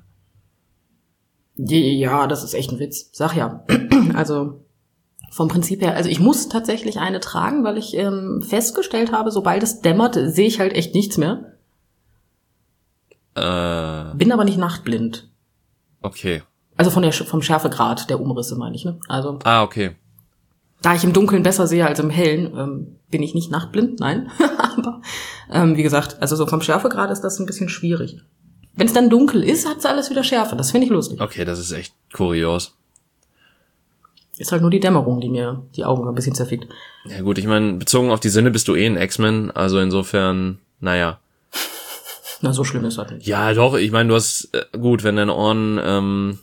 Ja, das ist echt ein Witz. Sag ja. Also vom Prinzip her, also ich muss tatsächlich eine tragen, weil ich festgestellt habe, sobald es dämmert, sehe ich halt echt nichts mehr. Bin aber nicht nachtblind. Okay. Also vom Schärfegrad der Umrisse, meine ich, ne? Also. Okay. Da ich im Dunkeln besser sehe als im Hellen, bin ich nicht nachtblind, nein. Aber wie gesagt, also so vom Schärfegrad ist das ein bisschen schwierig. Wenn es dann dunkel ist, hat's alles wieder Schärfe. Das finde ich lustig. Okay, das ist echt kurios. Ist halt nur die Dämmerung, die mir die Augen ein bisschen zerfickt. Ja gut, ich meine, bezogen auf die Sinne bist du ein X-Men, also insofern, naja. Na, so schlimm ist das nicht. Ja, doch, ich meine, du hast, gut, wenn deine Ohren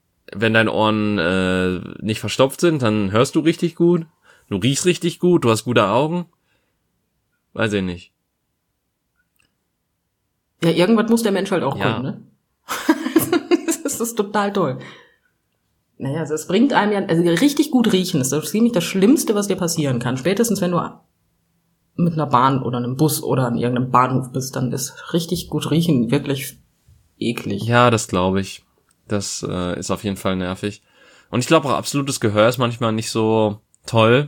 nicht verstopft sind, dann hörst du richtig gut, du riechst richtig gut, du hast gute Augen. Weiß ich nicht. Ja, irgendwas muss der Mensch halt auch können, ne? Das ist total toll. Naja, also es bringt einem ja, also richtig gut riechen ist das ziemlich das Schlimmste, was dir passieren kann. Spätestens, wenn du mit einer Bahn oder einem Bus oder an irgendeinem Bahnhof bist, dann ist richtig gut riechen wirklich eklig. Ja, das glaube ich. Das ist auf jeden Fall nervig. Und ich glaube auch, absolutes Gehör ist manchmal nicht so toll.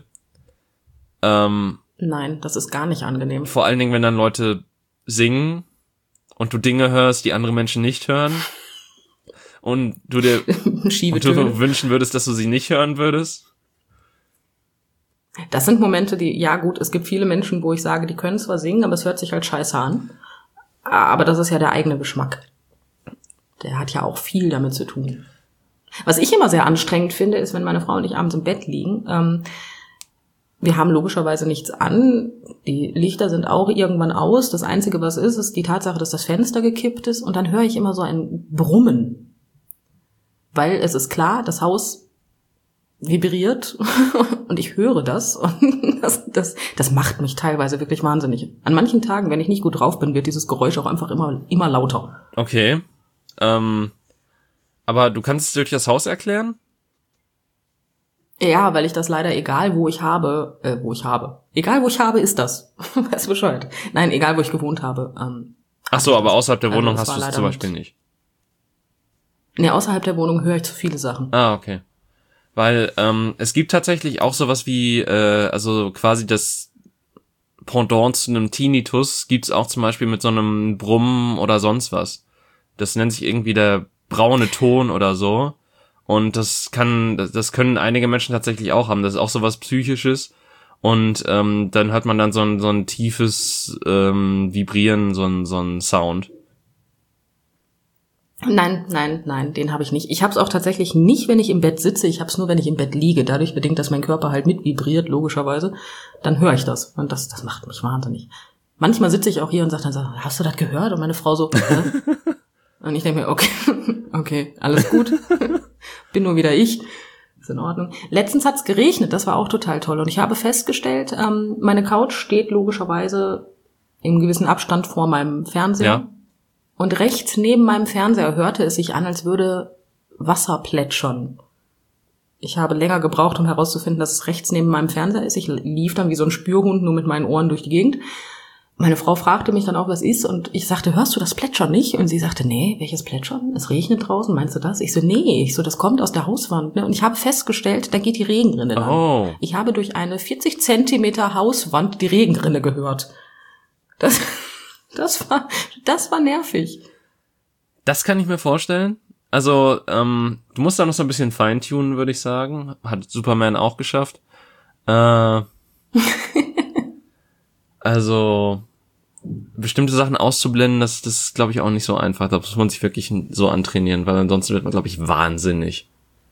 Nein, das ist gar nicht angenehm. Vor allen Dingen, wenn dann Leute singen und du Dinge hörst, die andere Menschen nicht hören. Und du dir wünschen würdest, dass du sie nicht hören würdest. Das sind Momente, ja gut, es gibt viele Menschen, wo ich sage, die können zwar singen, aber es hört sich halt scheiße an. Aber das ist ja der eigene Geschmack. Der hat ja auch viel damit zu tun. Was ich immer sehr anstrengend finde, ist, wenn meine Frau und ich abends im Bett liegen. Wir haben logischerweise nichts an. Die Lichter sind auch irgendwann aus. Das Einzige, was ist die Tatsache, dass das Fenster gekippt ist. Und dann höre ich immer so ein Brummen. Weil es ist klar, das Haus vibriert und ich höre das. Und das macht mich teilweise wirklich wahnsinnig. An manchen Tagen, wenn ich nicht gut drauf bin, wird dieses Geräusch auch einfach immer lauter. Okay. Aber du kannst es durch das Haus erklären? Ja, weil ich das leider, egal wo ich habe, ist das. Weißt du Bescheid? Nein, egal wo ich gewohnt habe. Ach so, aber außerhalb der Wohnung hast du es zum Beispiel nicht. Nee, außerhalb der Wohnung höre ich zu viele Sachen. Ah, okay. Weil es gibt tatsächlich auch sowas wie, also quasi das Pendant zu einem Tinnitus gibt's auch zum Beispiel mit so einem Brummen oder sonst was. Das nennt sich irgendwie der braune Ton oder so. Und das können einige Menschen tatsächlich auch haben. Das ist auch sowas Psychisches. Und dann hört man dann so ein tiefes Vibrieren, so ein Sound. Nein, den habe ich nicht. Ich habe es auch tatsächlich nicht, wenn ich im Bett sitze. Ich habe es nur, wenn ich im Bett liege. Dadurch bedingt, dass mein Körper halt mit vibriert, logischerweise. Dann höre ich das. Und das macht mich wahnsinnig. Manchmal sitze ich auch hier und sage dann so, hast du das gehört? Und meine Frau so, Und ich denke mir, okay, alles gut. Bin nur wieder ich. Ist in Ordnung. Letztens hat's geregnet, das war auch total toll. Und ich habe festgestellt, meine Couch steht logischerweise im gewissen Abstand vor meinem Fernseher. Ja. Und rechts neben meinem Fernseher hörte es sich an, als würde Wasser plätschern. Ich habe länger gebraucht, um herauszufinden, dass es rechts neben meinem Fernseher ist. Ich lief dann wie so ein Spürhund nur mit meinen Ohren durch die Gegend. Meine Frau fragte mich dann auch, was ist, und ich sagte, hörst du das Plätschern nicht? Und sie sagte, nee, welches Plätschern? Es regnet draußen, meinst du das? Ich so, nee, das kommt aus der Hauswand. Ne? Und ich habe festgestellt, da geht die Regenrinne lang. Oh. Ich habe durch eine 40 Zentimeter Hauswand die Regenrinne gehört. Das war nervig. Das kann ich mir vorstellen. Also, du musst da noch so ein bisschen feintunen, würde ich sagen. Hat Superman auch geschafft. Also, bestimmte Sachen auszublenden, das ist, glaube ich, auch nicht so einfach. Da muss man sich wirklich so antrainieren, weil ansonsten wird man, glaube ich, wahnsinnig.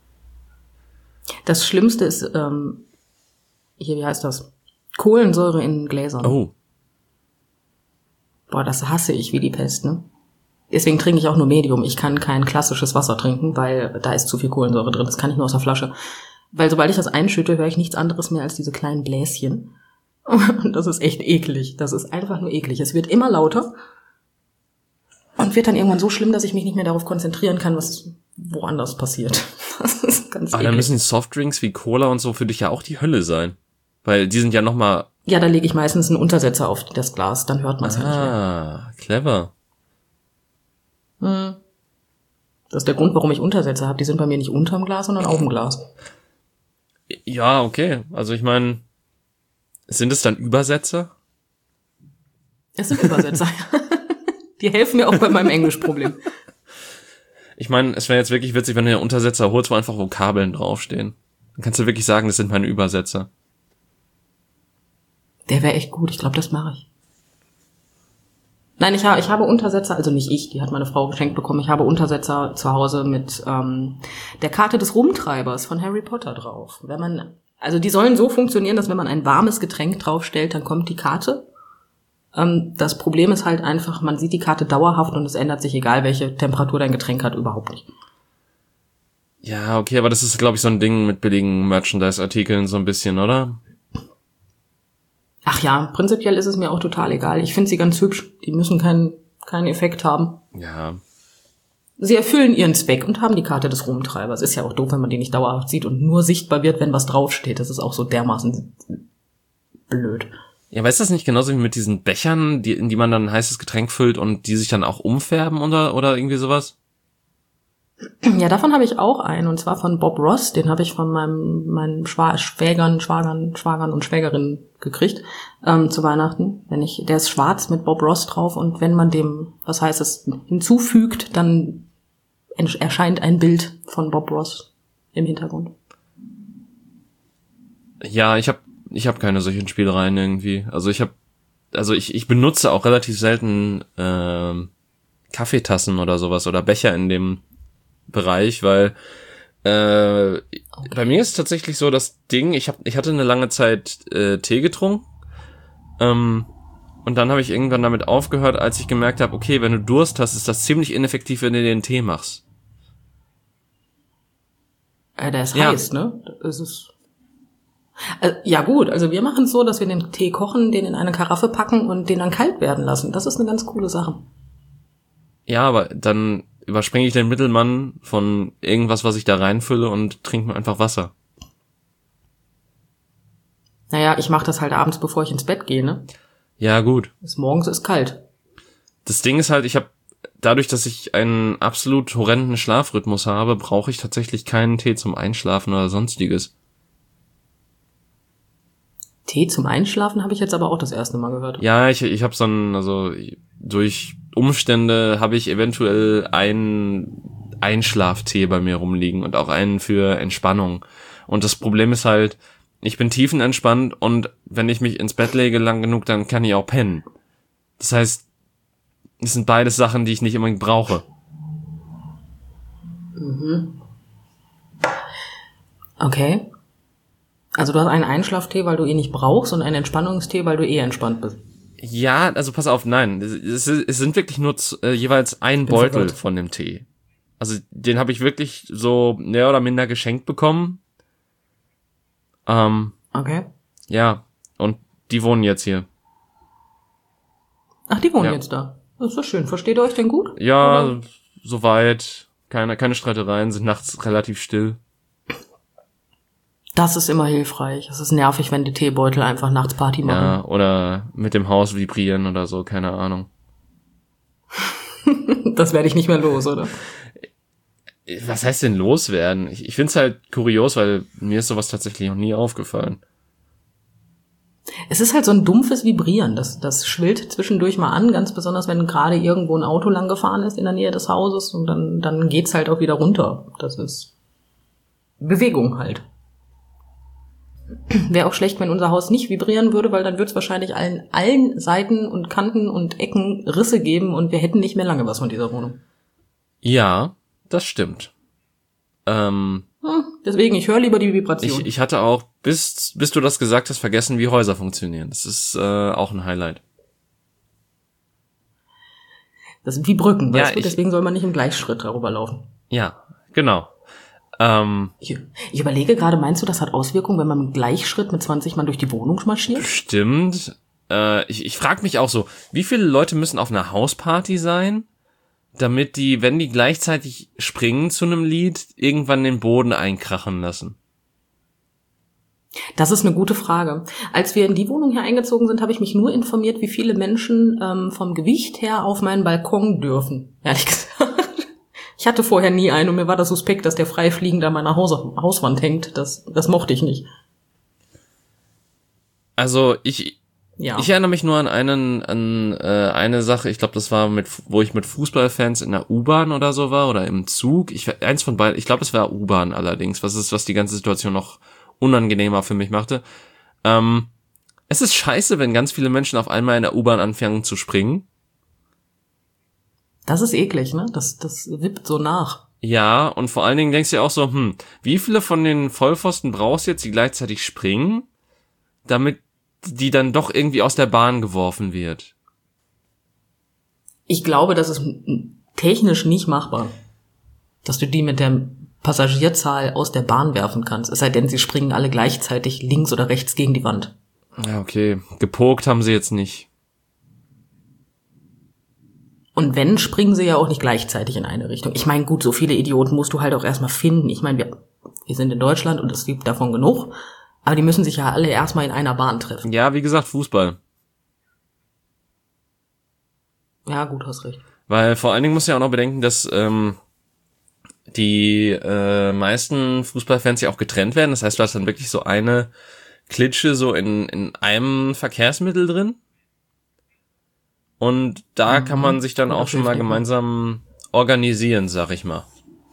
Das Schlimmste ist, hier, wie heißt das? Kohlensäure in Gläsern. Oh. Boah, das hasse ich wie die Pest, ne? Deswegen trinke ich auch nur Medium. Ich kann kein klassisches Wasser trinken, weil da ist zu viel Kohlensäure drin. Das kann ich nur aus der Flasche. Weil sobald ich das einschütte, höre ich nichts anderes mehr als diese kleinen Bläschen. Und das ist echt eklig. Das ist einfach nur eklig. Es wird immer lauter und wird dann irgendwann so schlimm, dass ich mich nicht mehr darauf konzentrieren kann, was woanders passiert. Das ist ganz eklig. Aber dann müssen Softdrinks wie Cola und so für dich ja auch die Hölle sein. Weil die sind ja nochmal... Ja, da lege ich meistens einen Untersetzer auf das Glas, dann hört man es ja nicht mehr. Ah, clever. Das ist der Grund, warum ich Untersetzer habe. Die sind bei mir nicht unterm Glas, sondern auf dem Glas. Ja, okay. Also ich meine... Sind es dann Übersetzer? Es sind Übersetzer. Die helfen mir auch bei meinem Englischproblem. Ich meine, es wäre jetzt wirklich witzig, wenn du einen Untersetzer holst, wo einfach Vokabeln draufstehen. Dann kannst du wirklich sagen, das sind meine Übersetzer. Der wäre echt gut. Ich glaube, das mache ich. Nein, ich habe Untersetzer, also nicht ich, die hat meine Frau geschenkt bekommen. Ich habe Untersetzer zu Hause mit der Karte des Rumtreibers von Harry Potter drauf. Also die sollen so funktionieren, dass wenn man ein warmes Getränk draufstellt, dann kommt die Karte. Das Problem ist halt einfach, man sieht die Karte dauerhaft und es ändert sich, egal welche Temperatur dein Getränk hat, überhaupt nicht. Ja, okay, aber das ist, glaube ich, so ein Ding mit billigen Merchandise-Artikeln so ein bisschen, oder? Ach ja, prinzipiell ist es mir auch total egal. Ich finde sie ganz hübsch. Die müssen keinen Effekt haben. Ja. Sie erfüllen ihren Zweck und haben die Karte des Rumtreibers. Ist ja auch doof, wenn man die nicht dauerhaft sieht und nur sichtbar wird, wenn was draufsteht. Das ist auch so dermaßen blöd. Ja, aber ist das nicht genauso wie mit diesen Bechern, in die man dann ein heißes Getränk füllt und die sich dann auch umfärben oder irgendwie sowas? Ja, davon habe ich auch einen, und zwar von Bob Ross. Den habe ich von meinen Schwagern und Schwägerinnen gekriegt zu Weihnachten. Der ist schwarz mit Bob Ross drauf, und wenn man dem, was heißt es, hinzufügt, dann erscheint ein Bild von Bob Ross im Hintergrund. Ja, ich hab keine solchen Spielereien irgendwie. Also ich benutze auch relativ selten Kaffeetassen oder sowas oder Becher in dem Bereich, weil bei mir ist tatsächlich so das Ding, ich hatte eine lange Zeit Tee getrunken und dann habe ich irgendwann damit aufgehört, als ich gemerkt habe, okay, wenn du Durst hast, ist das ziemlich ineffektiv, wenn du den Tee machst. Der ist heiß, ne? Das ist ja gut, also wir machen es so, dass wir den Tee kochen, den in eine Karaffe packen und den dann kalt werden lassen. Das ist eine ganz coole Sache. Ja, aber dann überspringe ich den Mittelmann von irgendwas, was ich da reinfülle, und trinke mir einfach Wasser. Naja, ich mache das halt abends, bevor ich ins Bett gehe, ne? Ja, gut. Morgens ist kalt. Das Ding ist halt, dadurch, dass ich einen absolut horrenden Schlafrhythmus habe, brauche ich tatsächlich keinen Tee zum Einschlafen oder sonstiges. Tee zum Einschlafen habe ich jetzt aber auch das erste Mal gehört. Ja, ich habe durch Umstände habe ich eventuell einen Einschlaftee bei mir rumliegen und auch einen für Entspannung. Und das Problem ist halt, ich bin tiefenentspannt, und wenn ich mich ins Bett lege lang genug, dann kann ich auch pennen. Das heißt, es sind beides Sachen, die ich nicht unbedingt brauche. Mhm. Okay. Also du hast einen Einschlaftee, weil du ihn nicht brauchst, und einen Entspannungstee, weil du entspannt bist. Ja, also pass auf, nein. Es sind wirklich nur jeweils ein Beutel von dem Tee. Also den habe ich wirklich so mehr oder minder geschenkt bekommen. Okay. Ja, und die wohnen jetzt hier. Ach, die wohnen jetzt da. Das ist doch schön. Versteht ihr euch denn gut? Ja, oder? Soweit. Keine Streitereien, sind nachts relativ still. Das ist immer hilfreich. Es ist nervig, wenn die Teebeutel einfach nachts Party machen. Ja, oder mit dem Haus vibrieren oder so, keine Ahnung. Das werde ich nicht mehr los, oder? Was heißt denn loswerden? Ich find's halt kurios, weil mir ist sowas tatsächlich noch nie aufgefallen. Es ist halt so ein dumpfes Vibrieren. Das schwillt zwischendurch mal an, ganz besonders, wenn gerade irgendwo ein Auto lang gefahren ist in der Nähe des Hauses, und dann geht's halt auch wieder runter. Das ist Bewegung halt. Wäre auch schlecht, wenn unser Haus nicht vibrieren würde, weil dann würde es wahrscheinlich allen Seiten und Kanten und Ecken Risse geben, und wir hätten nicht mehr lange was von dieser Wohnung. Ja, das stimmt. Deswegen, ich höre lieber die Vibration. Ich hatte auch, bis du das gesagt hast, vergessen, wie Häuser funktionieren. Das ist auch ein Highlight. Das sind wie Brücken, weißt du? Deswegen soll man nicht im Gleichschritt darüber laufen. Ja, genau. Ich überlege gerade, meinst du, das hat Auswirkungen, wenn man im Gleichschritt mit 20 Mann durch die Wohnung marschiert? Stimmt. Ich frage mich auch so, wie viele Leute müssen auf einer Hausparty sein, damit die, wenn die gleichzeitig springen zu einem Lied, irgendwann den Boden einkrachen lassen? Das ist eine gute Frage. Als wir in die Wohnung hier eingezogen sind, habe ich mich nur informiert, wie viele Menschen vom Gewicht her auf meinen Balkon dürfen, ehrlich gesagt. Ich hatte vorher nie einen, und mir war das suspekt, dass der frei fliegend an meiner Hauswand hängt. Das mochte ich nicht. Also ich Ja. Ich erinnere mich nur an eine Sache, ich glaube, das war wo ich mit Fußballfans in der U-Bahn oder so war oder im Zug. Eins von beiden, ich glaube, es war U-Bahn allerdings, was die ganze Situation noch unangenehmer für mich machte. Es ist scheiße, wenn ganz viele Menschen auf einmal in der U-Bahn anfangen zu springen. Das ist eklig, ne? Das wippt so nach. Ja, und vor allen Dingen denkst du ja auch so, wie viele von den Vollpfosten brauchst du jetzt, die gleichzeitig springen, damit die dann doch irgendwie aus der Bahn geworfen wird? Ich glaube, das ist technisch nicht machbar, dass du die mit der Passagierzahl aus der Bahn werfen kannst. Es sei denn, sie springen alle gleichzeitig links oder rechts gegen die Wand. Ja, okay. Gepokt haben sie jetzt nicht. Und wenn, springen sie ja auch nicht gleichzeitig in eine Richtung. Ich meine, gut, so viele Idioten musst du halt auch erstmal finden. Ich meine, wir sind in Deutschland und es gibt davon genug. Aber die müssen sich ja alle erstmal in einer Bahn treffen. Ja, wie gesagt, Fußball. Ja, gut, hast recht. Weil vor allen Dingen musst du ja auch noch bedenken, dass die meisten Fußballfans ja auch getrennt werden. Das heißt, du hast dann wirklich so eine Klitsche so in einem Verkehrsmittel drin. Und da kann man sich dann auch schon mal gemeinsam organisieren, sag ich mal.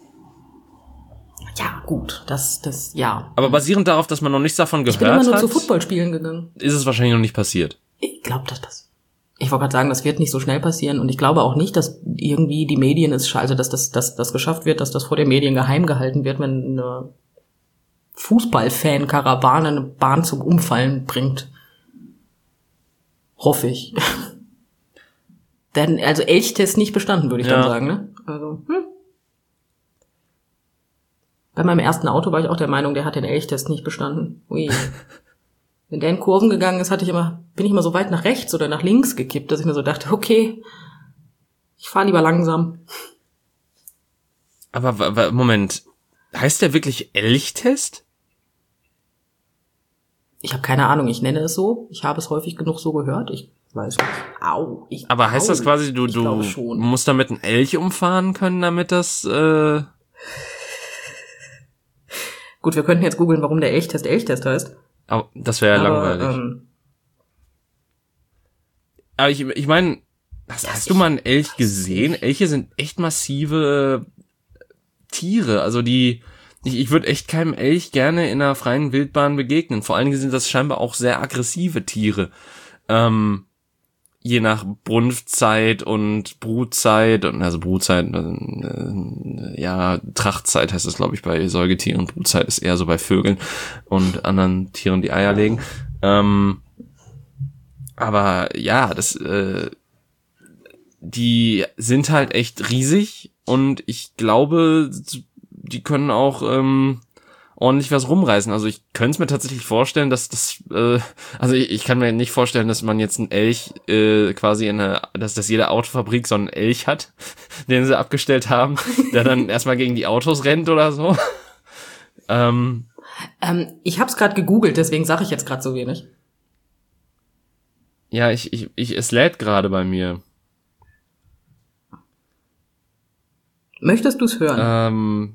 Ja, gut, das, ja. Aber basierend darauf, dass man noch nichts davon gehört hat... Ich bin immer nur zu Footballspielen gegangen. Ist es wahrscheinlich noch nicht passiert. Ich glaube, ich wollte gerade sagen, das wird nicht so schnell passieren. Und ich glaube auch nicht, dass irgendwie die Medien also dass das geschafft wird, dass das vor den Medien geheim gehalten wird, wenn eine Fußballfan-Karawane eine Bahn zum Umfallen bringt. Hoffe ich. Denn, also Elchtest nicht bestanden, würde ich dann sagen, ne? Also, Bei meinem ersten Auto war ich auch der Meinung, der hat den Elchtest nicht bestanden. Ui. Wenn der in Kurven gegangen ist, bin ich immer so weit nach rechts oder nach links gekippt, dass ich mir so dachte, okay, ich fahre lieber langsam. Aber Moment, heißt der wirklich Elchtest? Ich habe keine Ahnung, ich nenne es so. Ich habe es häufig genug so gehört. Ich weiß nicht. Aber heißt das quasi, du musst damit einen Elch umfahren können, damit das... Gut, wir könnten jetzt googeln, warum der Elchtest heißt. Aber das wäre ja langweilig. Aber ich meine, hast du mal einen Elch gesehen? Elche sind echt massive Tiere. Also ich würde echt keinem Elch gerne in einer freien Wildbahn begegnen. Vor allen Dingen sind das scheinbar auch sehr aggressive Tiere. Je nach Brunftzeit und Brutzeit, Trachtzeit heißt es, glaube ich, bei Säugetieren. Brutzeit ist eher so bei Vögeln und anderen Tieren, die Eier legen. Aber ja, die sind halt echt riesig und ich glaube, die können auch ordentlich was rumreißen. Also ich könnte es mir tatsächlich vorstellen, dass ich kann mir nicht vorstellen, dass man jetzt einen Elch quasi dass jede Autofabrik so einen Elch hat, den sie abgestellt haben, der dann erstmal gegen die Autos rennt oder so. Ich habe es gerade gegoogelt, deswegen sage ich jetzt gerade so wenig. Ja, es lädt gerade bei mir. Möchtest du es hören?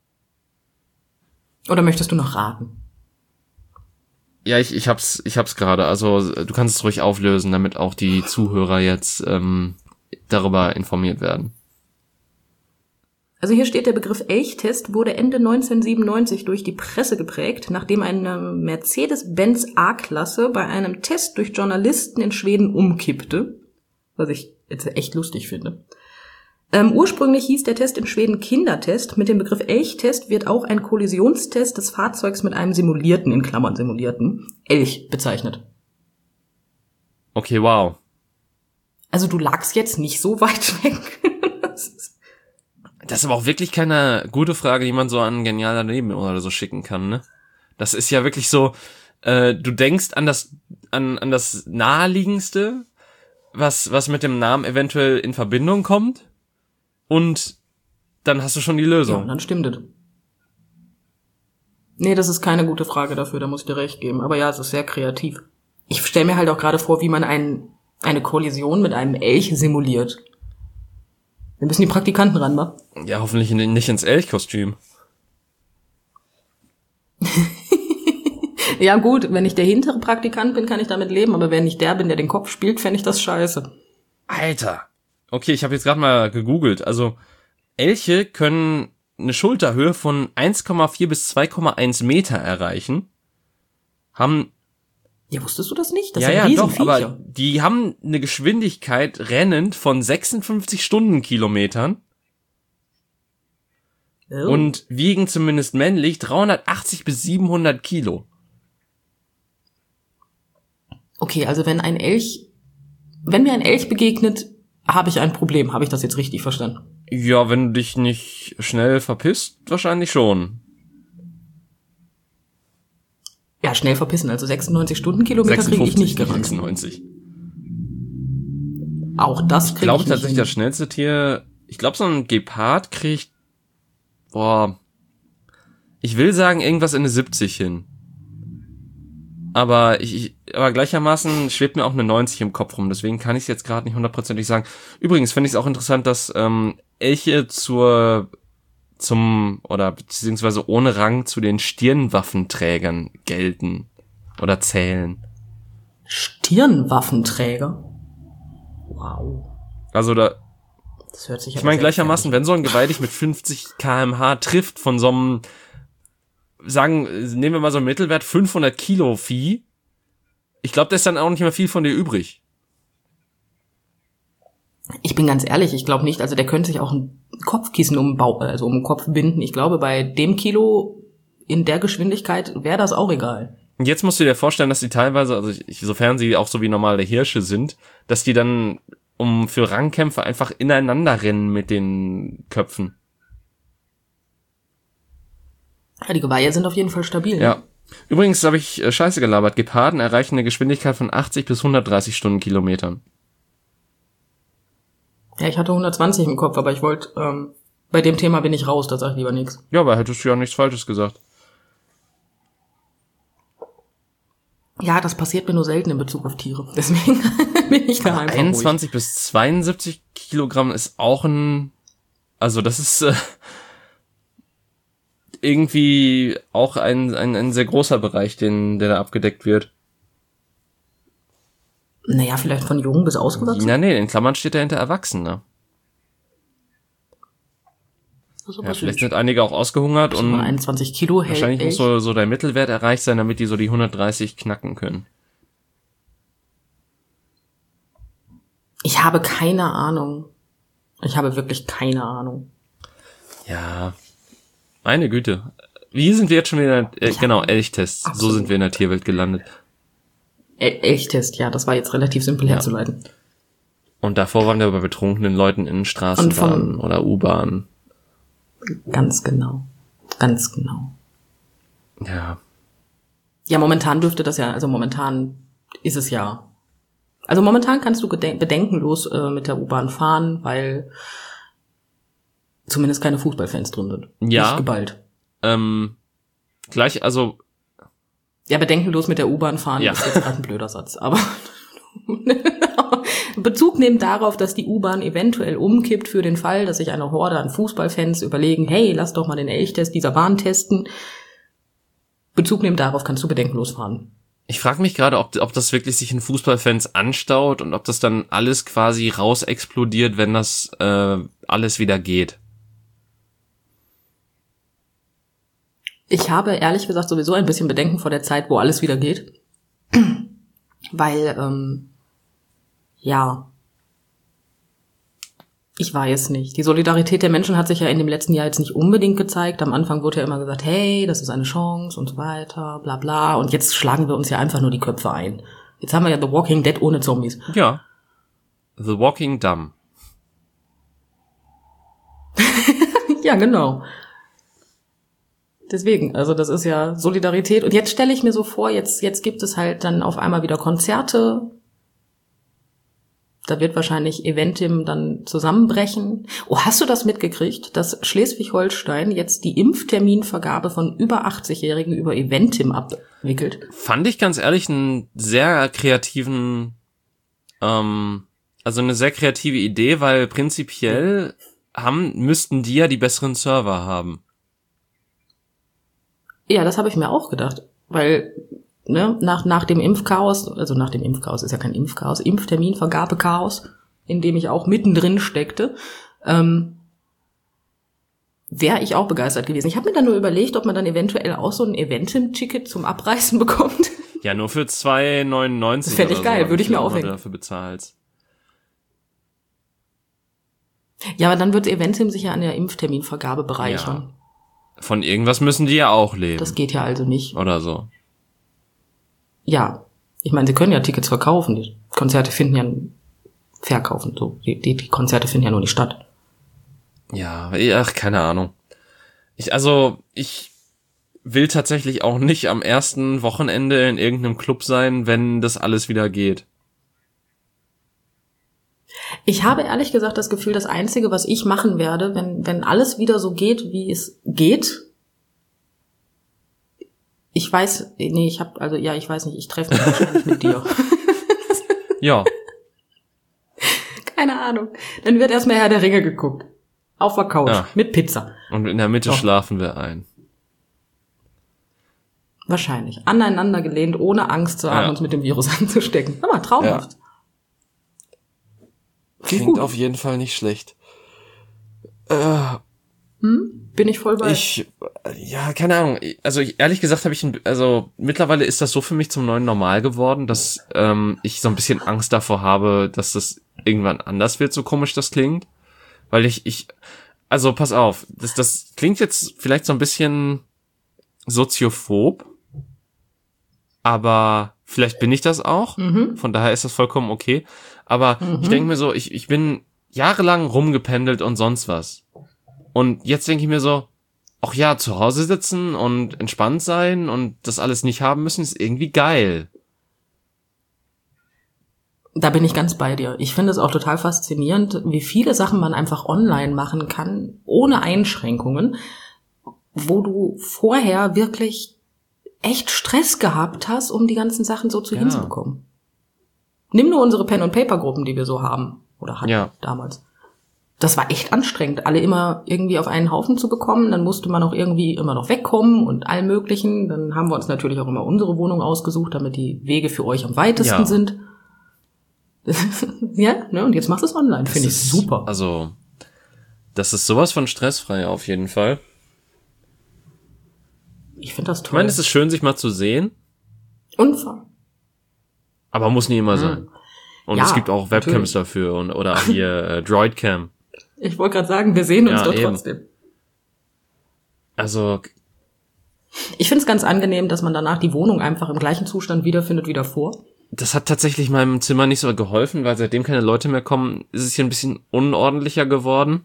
Oder möchtest du noch raten? Ja, ich hab's gerade. Also du kannst es ruhig auflösen, damit auch die Zuhörer jetzt darüber informiert werden. Also hier steht, der Begriff Elchtest wurde Ende 1997 durch die Presse geprägt, nachdem eine Mercedes-Benz A-Klasse bei einem Test durch Journalisten in Schweden umkippte, was ich jetzt echt lustig finde. Ursprünglich hieß der Test in Schweden Kindertest. Mit dem Begriff Elchtest wird auch ein Kollisionstest des Fahrzeugs mit einem simulierten, in Klammern simulierten, Elch bezeichnet. Okay, wow. Also du lagst jetzt nicht so weit weg. Das ist aber auch wirklich keine gute Frage, die man so an Genial daneben oder so schicken kann, ne? Das ist ja wirklich so, du denkst an das Naheliegendste, was mit dem Namen eventuell in Verbindung kommt. Und dann hast du schon die Lösung. Ja, dann stimmt es. Nee, das ist keine gute Frage dafür, da muss ich dir recht geben. Aber ja, es ist sehr kreativ. Ich stelle mir halt auch gerade vor, wie man eine Kollision mit einem Elch simuliert. Wir müssen die Praktikanten ran, wa? Ja, hoffentlich nicht ins Elchkostüm. Ja gut, wenn ich der hintere Praktikant bin, kann ich damit leben, aber wenn ich der bin, der den Kopf spielt, fände ich das scheiße. Alter. Okay, ich habe jetzt gerade mal gegoogelt. Also Elche können eine Schulterhöhe von 1,4 bis 2,1 Meter erreichen. Haben... Ja, wusstest du das nicht? Das ja, sind ja, doch, Riesenviecher. aber die haben eine Geschwindigkeit rennend von 56 Stundenkilometern. Oh. Und wiegen zumindest männlich 380 bis 700 Kilo. Okay, also wenn mir ein Elch begegnet, habe ich ein Problem. Habe ich das jetzt richtig verstanden? Ja, wenn du dich nicht schnell verpisst, wahrscheinlich schon. Ja, schnell verpissen. Also 96 Stundenkilometer kriege ich nicht gerannt. 96. Auch das kriege ich nicht. Ich glaube tatsächlich, das schnellste Tier, ich glaube so ein Gepard kriegt, ich will sagen irgendwas in eine 70 hin. Aber aber gleichermaßen schwebt mir auch eine 90 im Kopf rum, deswegen kann ich es jetzt gerade nicht hundertprozentig sagen. Übrigens finde ich es auch interessant, dass Elche beziehungsweise ohne Rang zu den Stirnwaffenträgern gelten oder zählen. Stirnwaffenträger? Wow. Also Das hört sich ich meine gleichermaßen, wenn so ein Geweih dich mit 50 km/h trifft von so einem, nehmen wir mal so einen Mittelwert 500 Kilo Vieh, ich glaube, da ist dann auch nicht mehr viel von dir übrig. Ich bin ganz ehrlich, ich glaube nicht, also der könnte sich auch ein Kopfkissen um den Kopf binden. Ich glaube, bei dem Kilo in der Geschwindigkeit wäre das auch egal. Und jetzt musst du dir vorstellen, dass die teilweise, also sofern sie auch so wie normale Hirsche sind, dass die dann für Rangkämpfe einfach ineinander rennen mit den Köpfen. Ja, die Geweihe sind auf jeden Fall stabil. Ja. Übrigens habe ich Scheiße gelabert. Geparden erreichen eine Geschwindigkeit von 80 bis 130 Stundenkilometern. Ja, ich hatte 120 im Kopf, aber ich wollte, bei dem Thema bin ich raus, da sag ich lieber nichts. Ja, aber hättest du ja nichts Falsches gesagt. Ja, das passiert mir nur selten in Bezug auf Tiere. Deswegen bin ich da einfach 21 bis 72 Kilogramm ist auch also das ist irgendwie auch ein sehr großer Bereich, der da abgedeckt wird. Naja, vielleicht von jung bis ausgewachsen? Nee, in Klammern steht dahinter Erwachsener. Ja, vielleicht sind einige auch ausgehungert und 21 Kilo hält wahrscheinlich muss so der Mittelwert erreicht sein, damit die so die 130 knacken können. Ich habe keine Ahnung. Ich habe wirklich keine Ahnung. Ja, meine Güte. Wie sind wir jetzt schon wieder? Genau, Elchtest. So sind wir in der Tierwelt gelandet. Elchtest, ja, das war jetzt relativ simpel herzuleiten. Und davor waren wir bei betrunkenen Leuten in Straßenbahnen oder U-Bahnen. Ganz genau. Ganz genau. Ja. Ja, momentan dürfte das ja, also momentan ist es ja. Also momentan kannst du bedenkenlos mit der U-Bahn fahren, weil zumindest keine Fußballfans drin sind. Ja. Nicht geballt. Gleich, also. Ja, bedenkenlos mit der U-Bahn fahren ist jetzt gerade ein blöder Satz, aber Bezug nehmen darauf, dass die U-Bahn eventuell umkippt für den Fall, dass sich eine Horde an Fußballfans überlegen, hey, lass doch mal den Elchtest dieser Bahn testen. Bezug nehmen darauf kannst du bedenkenlos fahren. Ich frage mich gerade, ob das wirklich sich in Fußballfans anstaut und ob das dann alles quasi raus explodiert, wenn das alles wieder geht. Ich habe ehrlich gesagt sowieso ein bisschen Bedenken vor der Zeit, wo alles wieder geht. Weil, ja, ich weiß nicht. Die Solidarität der Menschen hat sich ja in dem letzten Jahr jetzt nicht unbedingt gezeigt. Am Anfang wurde ja immer gesagt, hey, das ist eine Chance und so weiter, bla bla. Und jetzt schlagen wir uns ja einfach nur die Köpfe ein. Jetzt haben wir ja The Walking Dead ohne Zombies. Ja. The Walking Dumb. Ja, genau. Deswegen, also das ist ja Solidarität. Und jetzt stelle ich mir so vor, jetzt gibt es halt dann auf einmal wieder Konzerte. Da wird wahrscheinlich Eventim dann zusammenbrechen. Oh, hast du das mitgekriegt, dass Schleswig-Holstein jetzt die Impfterminvergabe von über 80-Jährigen über Eventim abwickelt? Fand ich ganz ehrlich einen sehr kreativen, also eine sehr kreative Idee, weil prinzipiell müssten die ja die besseren Server haben. Ja, das habe ich mir auch gedacht, weil ne, nach dem Impfchaos, also nach dem Impfchaos ist ja kein Impfchaos, Impfterminvergabechaos, in dem ich auch mittendrin steckte, wäre ich auch begeistert gewesen. Ich habe mir dann nur überlegt, ob man dann eventuell auch so ein Eventim-Ticket zum Abreisen bekommt. Ja, nur für 2,99. Das fände ich geil, so, würde ich mir aufhängen. Dafür bezahlst. Ja, aber dann wird Eventim sich ja an der Impfterminvergabe bereichern. Ja. Von irgendwas müssen die ja auch leben. Das geht ja also nicht. Oder so. Ja, ich meine, sie können ja Tickets verkaufen. Die Konzerte finden ja verkaufen. So, die Konzerte finden ja nur nicht statt. Ja, ach, keine Ahnung. Ich will tatsächlich auch nicht am ersten Wochenende in irgendeinem Club sein, wenn das alles wieder geht. Ich habe ehrlich gesagt das Gefühl, das Einzige, was ich machen werde, wenn alles wieder so geht, wie es geht. Ich weiß nicht, ich treffe mich wahrscheinlich mit dir. Ja. Keine Ahnung. Dann wird erstmal Herr der Ringe geguckt. Auf der Couch, mit Pizza. Und in der Mitte schlafen wir ein. Wahrscheinlich. Aneinander gelehnt, ohne Angst zu haben, uns mit dem Virus anzustecken. Aber traumhaft. Ja. Klingt auf jeden Fall nicht schlecht. Bin ich voll bei. Ja, keine Ahnung. Also ehrlich gesagt mittlerweile ist das so für mich zum neuen Normal geworden, dass ich so ein bisschen Angst davor habe, dass das irgendwann anders wird, so komisch das klingt. Weil also pass auf, das klingt jetzt vielleicht so ein bisschen soziophob, aber vielleicht bin ich das auch. Von daher ist das vollkommen okay. Aber ich denke mir so, ich bin jahrelang rumgependelt und sonst was. Und jetzt denke ich mir so, ach ja, zu Hause sitzen und entspannt sein und das alles nicht haben müssen, ist irgendwie geil. Da bin ich ganz bei dir. Ich finde es auch total faszinierend, wie viele Sachen man einfach online machen kann, ohne Einschränkungen, wo du vorher wirklich echt Stress gehabt hast, um die ganzen Sachen so hinzubekommen. Nimm nur unsere Pen-and-Paper-Gruppen, die wir so haben oder hatten damals. Das war echt anstrengend, alle immer irgendwie auf einen Haufen zu bekommen. Dann musste man auch irgendwie immer noch wegkommen und allem Möglichen. Dann haben wir uns natürlich auch immer unsere Wohnung ausgesucht, damit die Wege für euch am weitesten sind. Ja, ne? Und jetzt machst du es online. Finde ich super. Also, das ist sowas von stressfrei auf jeden Fall. Ich finde das toll. Ich meine, es ist schön, sich mal zu sehen. Aber muss nie immer sein. Und es gibt auch Webcams dafür oder hier Droidcam. Ich wollte gerade sagen, wir sehen uns doch trotzdem. Also ich finde es ganz angenehm, dass man danach die Wohnung einfach im gleichen Zustand wiederfindet wie davor. Das hat tatsächlich meinem Zimmer nicht so geholfen, weil seitdem keine Leute mehr kommen, ist es hier ein bisschen unordentlicher geworden.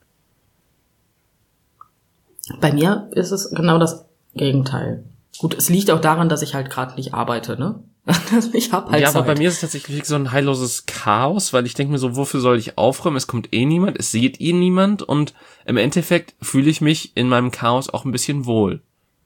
Bei mir ist es genau das Gegenteil. Gut, es liegt auch daran, dass ich halt gerade nicht arbeite, ne? Ich hab halt Zeit. Aber bei mir ist es tatsächlich so ein heilloses Chaos, weil ich denke mir so, wofür soll ich aufräumen? Es kommt niemand, es sieht niemand und im Endeffekt fühle ich mich in meinem Chaos auch ein bisschen wohl.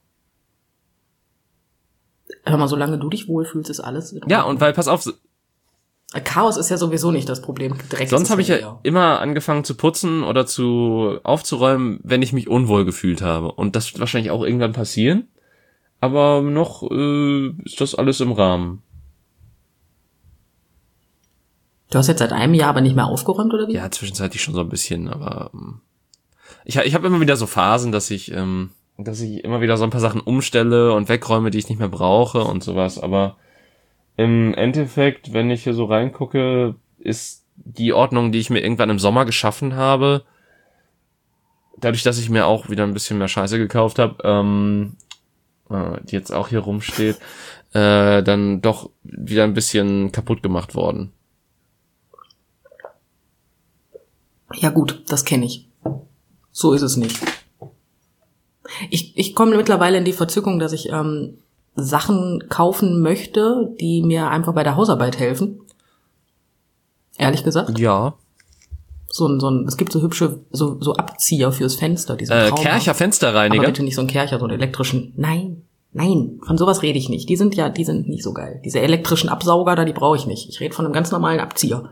Hör mal, solange du dich wohlfühlst, ist alles. Ja, und weil, pass auf. Chaos ist ja sowieso nicht das Problem. Sonst habe ich ja immer angefangen zu putzen oder aufzuräumen, wenn ich mich unwohl gefühlt habe. Und das wird wahrscheinlich auch irgendwann passieren. Aber noch ist das alles im Rahmen. Du hast jetzt seit einem Jahr aber nicht mehr aufgeräumt, oder wie? Ja, zwischenzeitlich schon so ein bisschen, aber ich habe immer wieder so Phasen, dass ich immer wieder so ein paar Sachen umstelle und wegräume, die ich nicht mehr brauche und sowas. Aber im Endeffekt, wenn ich hier so reingucke, ist die Ordnung, die ich mir irgendwann im Sommer geschaffen habe, dadurch, dass ich mir auch wieder ein bisschen mehr Scheiße gekauft habe, die jetzt auch hier rumsteht, dann doch wieder ein bisschen kaputt gemacht worden. Ja gut, das kenne ich. So ist es nicht. Ich komme mittlerweile in die Verzückung, dass ich Sachen kaufen möchte, die mir einfach bei der Hausarbeit helfen. Ehrlich gesagt. Ja. Es gibt so hübsche, so Abzieher fürs Fenster, diese Kercher Fensterreiniger? Aber bitte nicht so ein Kercher, so einen elektrischen. Nein, von sowas rede ich nicht. Die sind nicht so geil. Diese elektrischen Absauger da, die brauche ich nicht. Ich rede von einem ganz normalen Abzieher.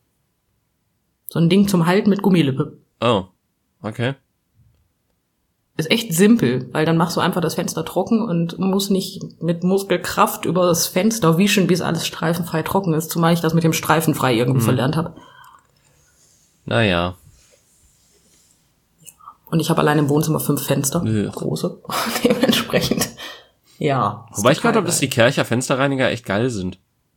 So ein Ding zum Halten mit Gummilippe. Oh, okay. Ist echt simpel, weil dann machst du einfach das Fenster trocken und musst nicht mit Muskelkraft über das Fenster wischen, bis alles streifenfrei trocken ist, zumal ich das mit dem streifenfrei irgendwie verlernt habe. Naja. Und ich habe allein im Wohnzimmer 5 Fenster, große, dementsprechend, ja. Wobei ich gehört habe, dass die Kärcher Fensterreiniger echt geil sind.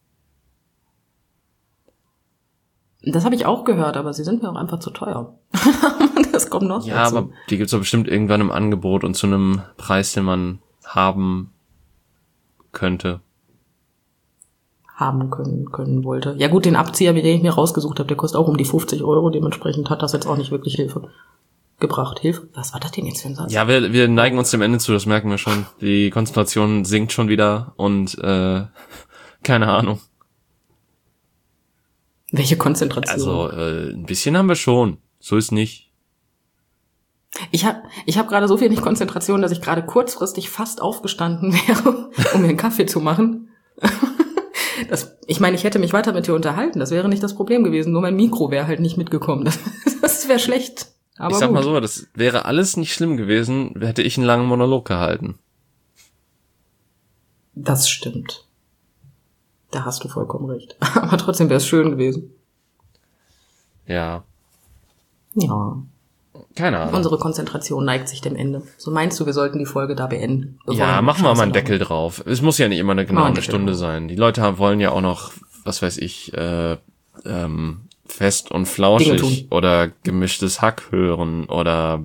Das habe ich auch gehört, aber sie sind mir auch einfach zu teuer. Das kommt noch dazu. Ja, aber die gibt's doch bestimmt irgendwann im Angebot und zu einem Preis, den man haben könnte. Haben können wollte. Ja gut, den Abzieher, den ich mir rausgesucht habe, der kostet auch um die 50 €. Dementsprechend hat das jetzt auch nicht wirklich Hilfe gebracht. Hilfe? Was war das denn jetzt für ein Satz? Ja, wir neigen uns dem Ende zu, das merken wir schon. Die Konzentration sinkt schon wieder und keine Ahnung. Welche Konzentration? Also ein bisschen haben wir schon. So ist nicht. Ich hab gerade so wenig Konzentration, dass ich gerade kurzfristig fast aufgestanden wäre, um mir einen Kaffee zu machen. Ich meine, ich hätte mich weiter mit dir unterhalten. Das wäre nicht das Problem gewesen. Nur mein Mikro wäre halt nicht mitgekommen. Das wäre schlecht. Aber ich sag mal gut. so, das wäre alles nicht schlimm gewesen, hätte ich einen langen Monolog gehalten. Das stimmt. Da hast du vollkommen recht. Aber trotzdem wäre es schön gewesen. Ja. Ja. Keine Ahnung. Unsere Konzentration neigt sich dem Ende. So meinst du, wir sollten die Folge da beenden? Ja, machen wir mal einen Deckel drauf. Es muss ja nicht immer eine Stunde sein. Die Leute wollen ja auch noch, was weiß ich, fest und flauschig oder gemischtes Hack hören oder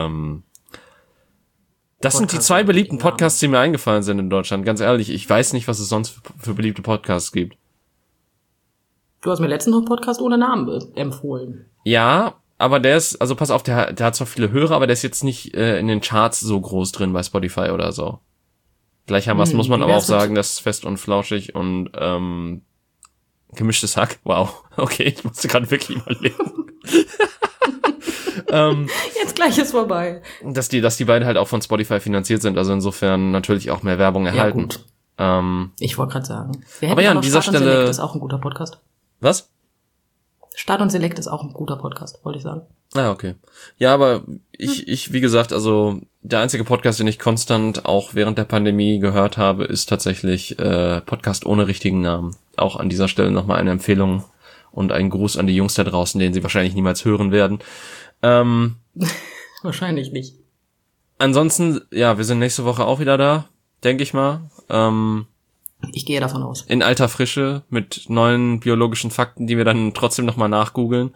das sind die 2 beliebten Podcasts, die mir eingefallen sind in Deutschland. Ganz ehrlich, ich weiß nicht, was es sonst für beliebte Podcasts gibt. Du hast mir letztens noch einen Podcast ohne Namen empfohlen. Ja, aber der ist, also pass auf, der hat zwar viele Hörer, aber der ist jetzt nicht in den Charts so groß drin bei Spotify oder so. Gleichermaßen muss man aber auch sagen, dass fest und flauschig und gemischtes Hack, wow, okay, ich musste gerade wirklich überlegen. Jetzt gleich ist vorbei. Dass die beiden halt auch von Spotify finanziert sind, also insofern natürlich auch mehr Werbung erhalten. Ja, gut. Ich wollte gerade sagen. Aber ja, an dieser Stelle... Select ist auch ein guter Podcast. Was? Start und Select ist auch ein guter Podcast, wollte ich sagen. Ah, okay. Ja, aber ich, wie gesagt, also der einzige Podcast, den ich konstant auch während der Pandemie gehört habe, ist tatsächlich Podcast ohne richtigen Namen. Auch an dieser Stelle nochmal eine Empfehlung und ein Gruß an die Jungs da draußen, den sie wahrscheinlich niemals hören werden. Wahrscheinlich nicht. Ansonsten, ja, wir sind nächste Woche auch wieder da, denke ich mal. Ich gehe davon aus. In alter Frische mit neuen biologischen Fakten, die wir dann trotzdem nochmal nachgoogeln.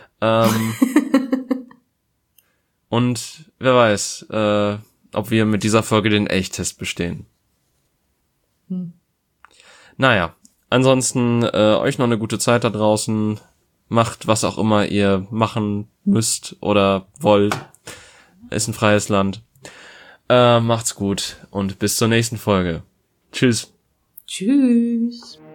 Und wer weiß, ob wir mit dieser Folge den Elchtest bestehen. Naja, ansonsten euch noch eine gute Zeit da draußen. Macht, was auch immer ihr machen müsst oder wollt. Ist ein freies Land. Macht's gut und bis zur nächsten Folge. Tschüss. Tschüss.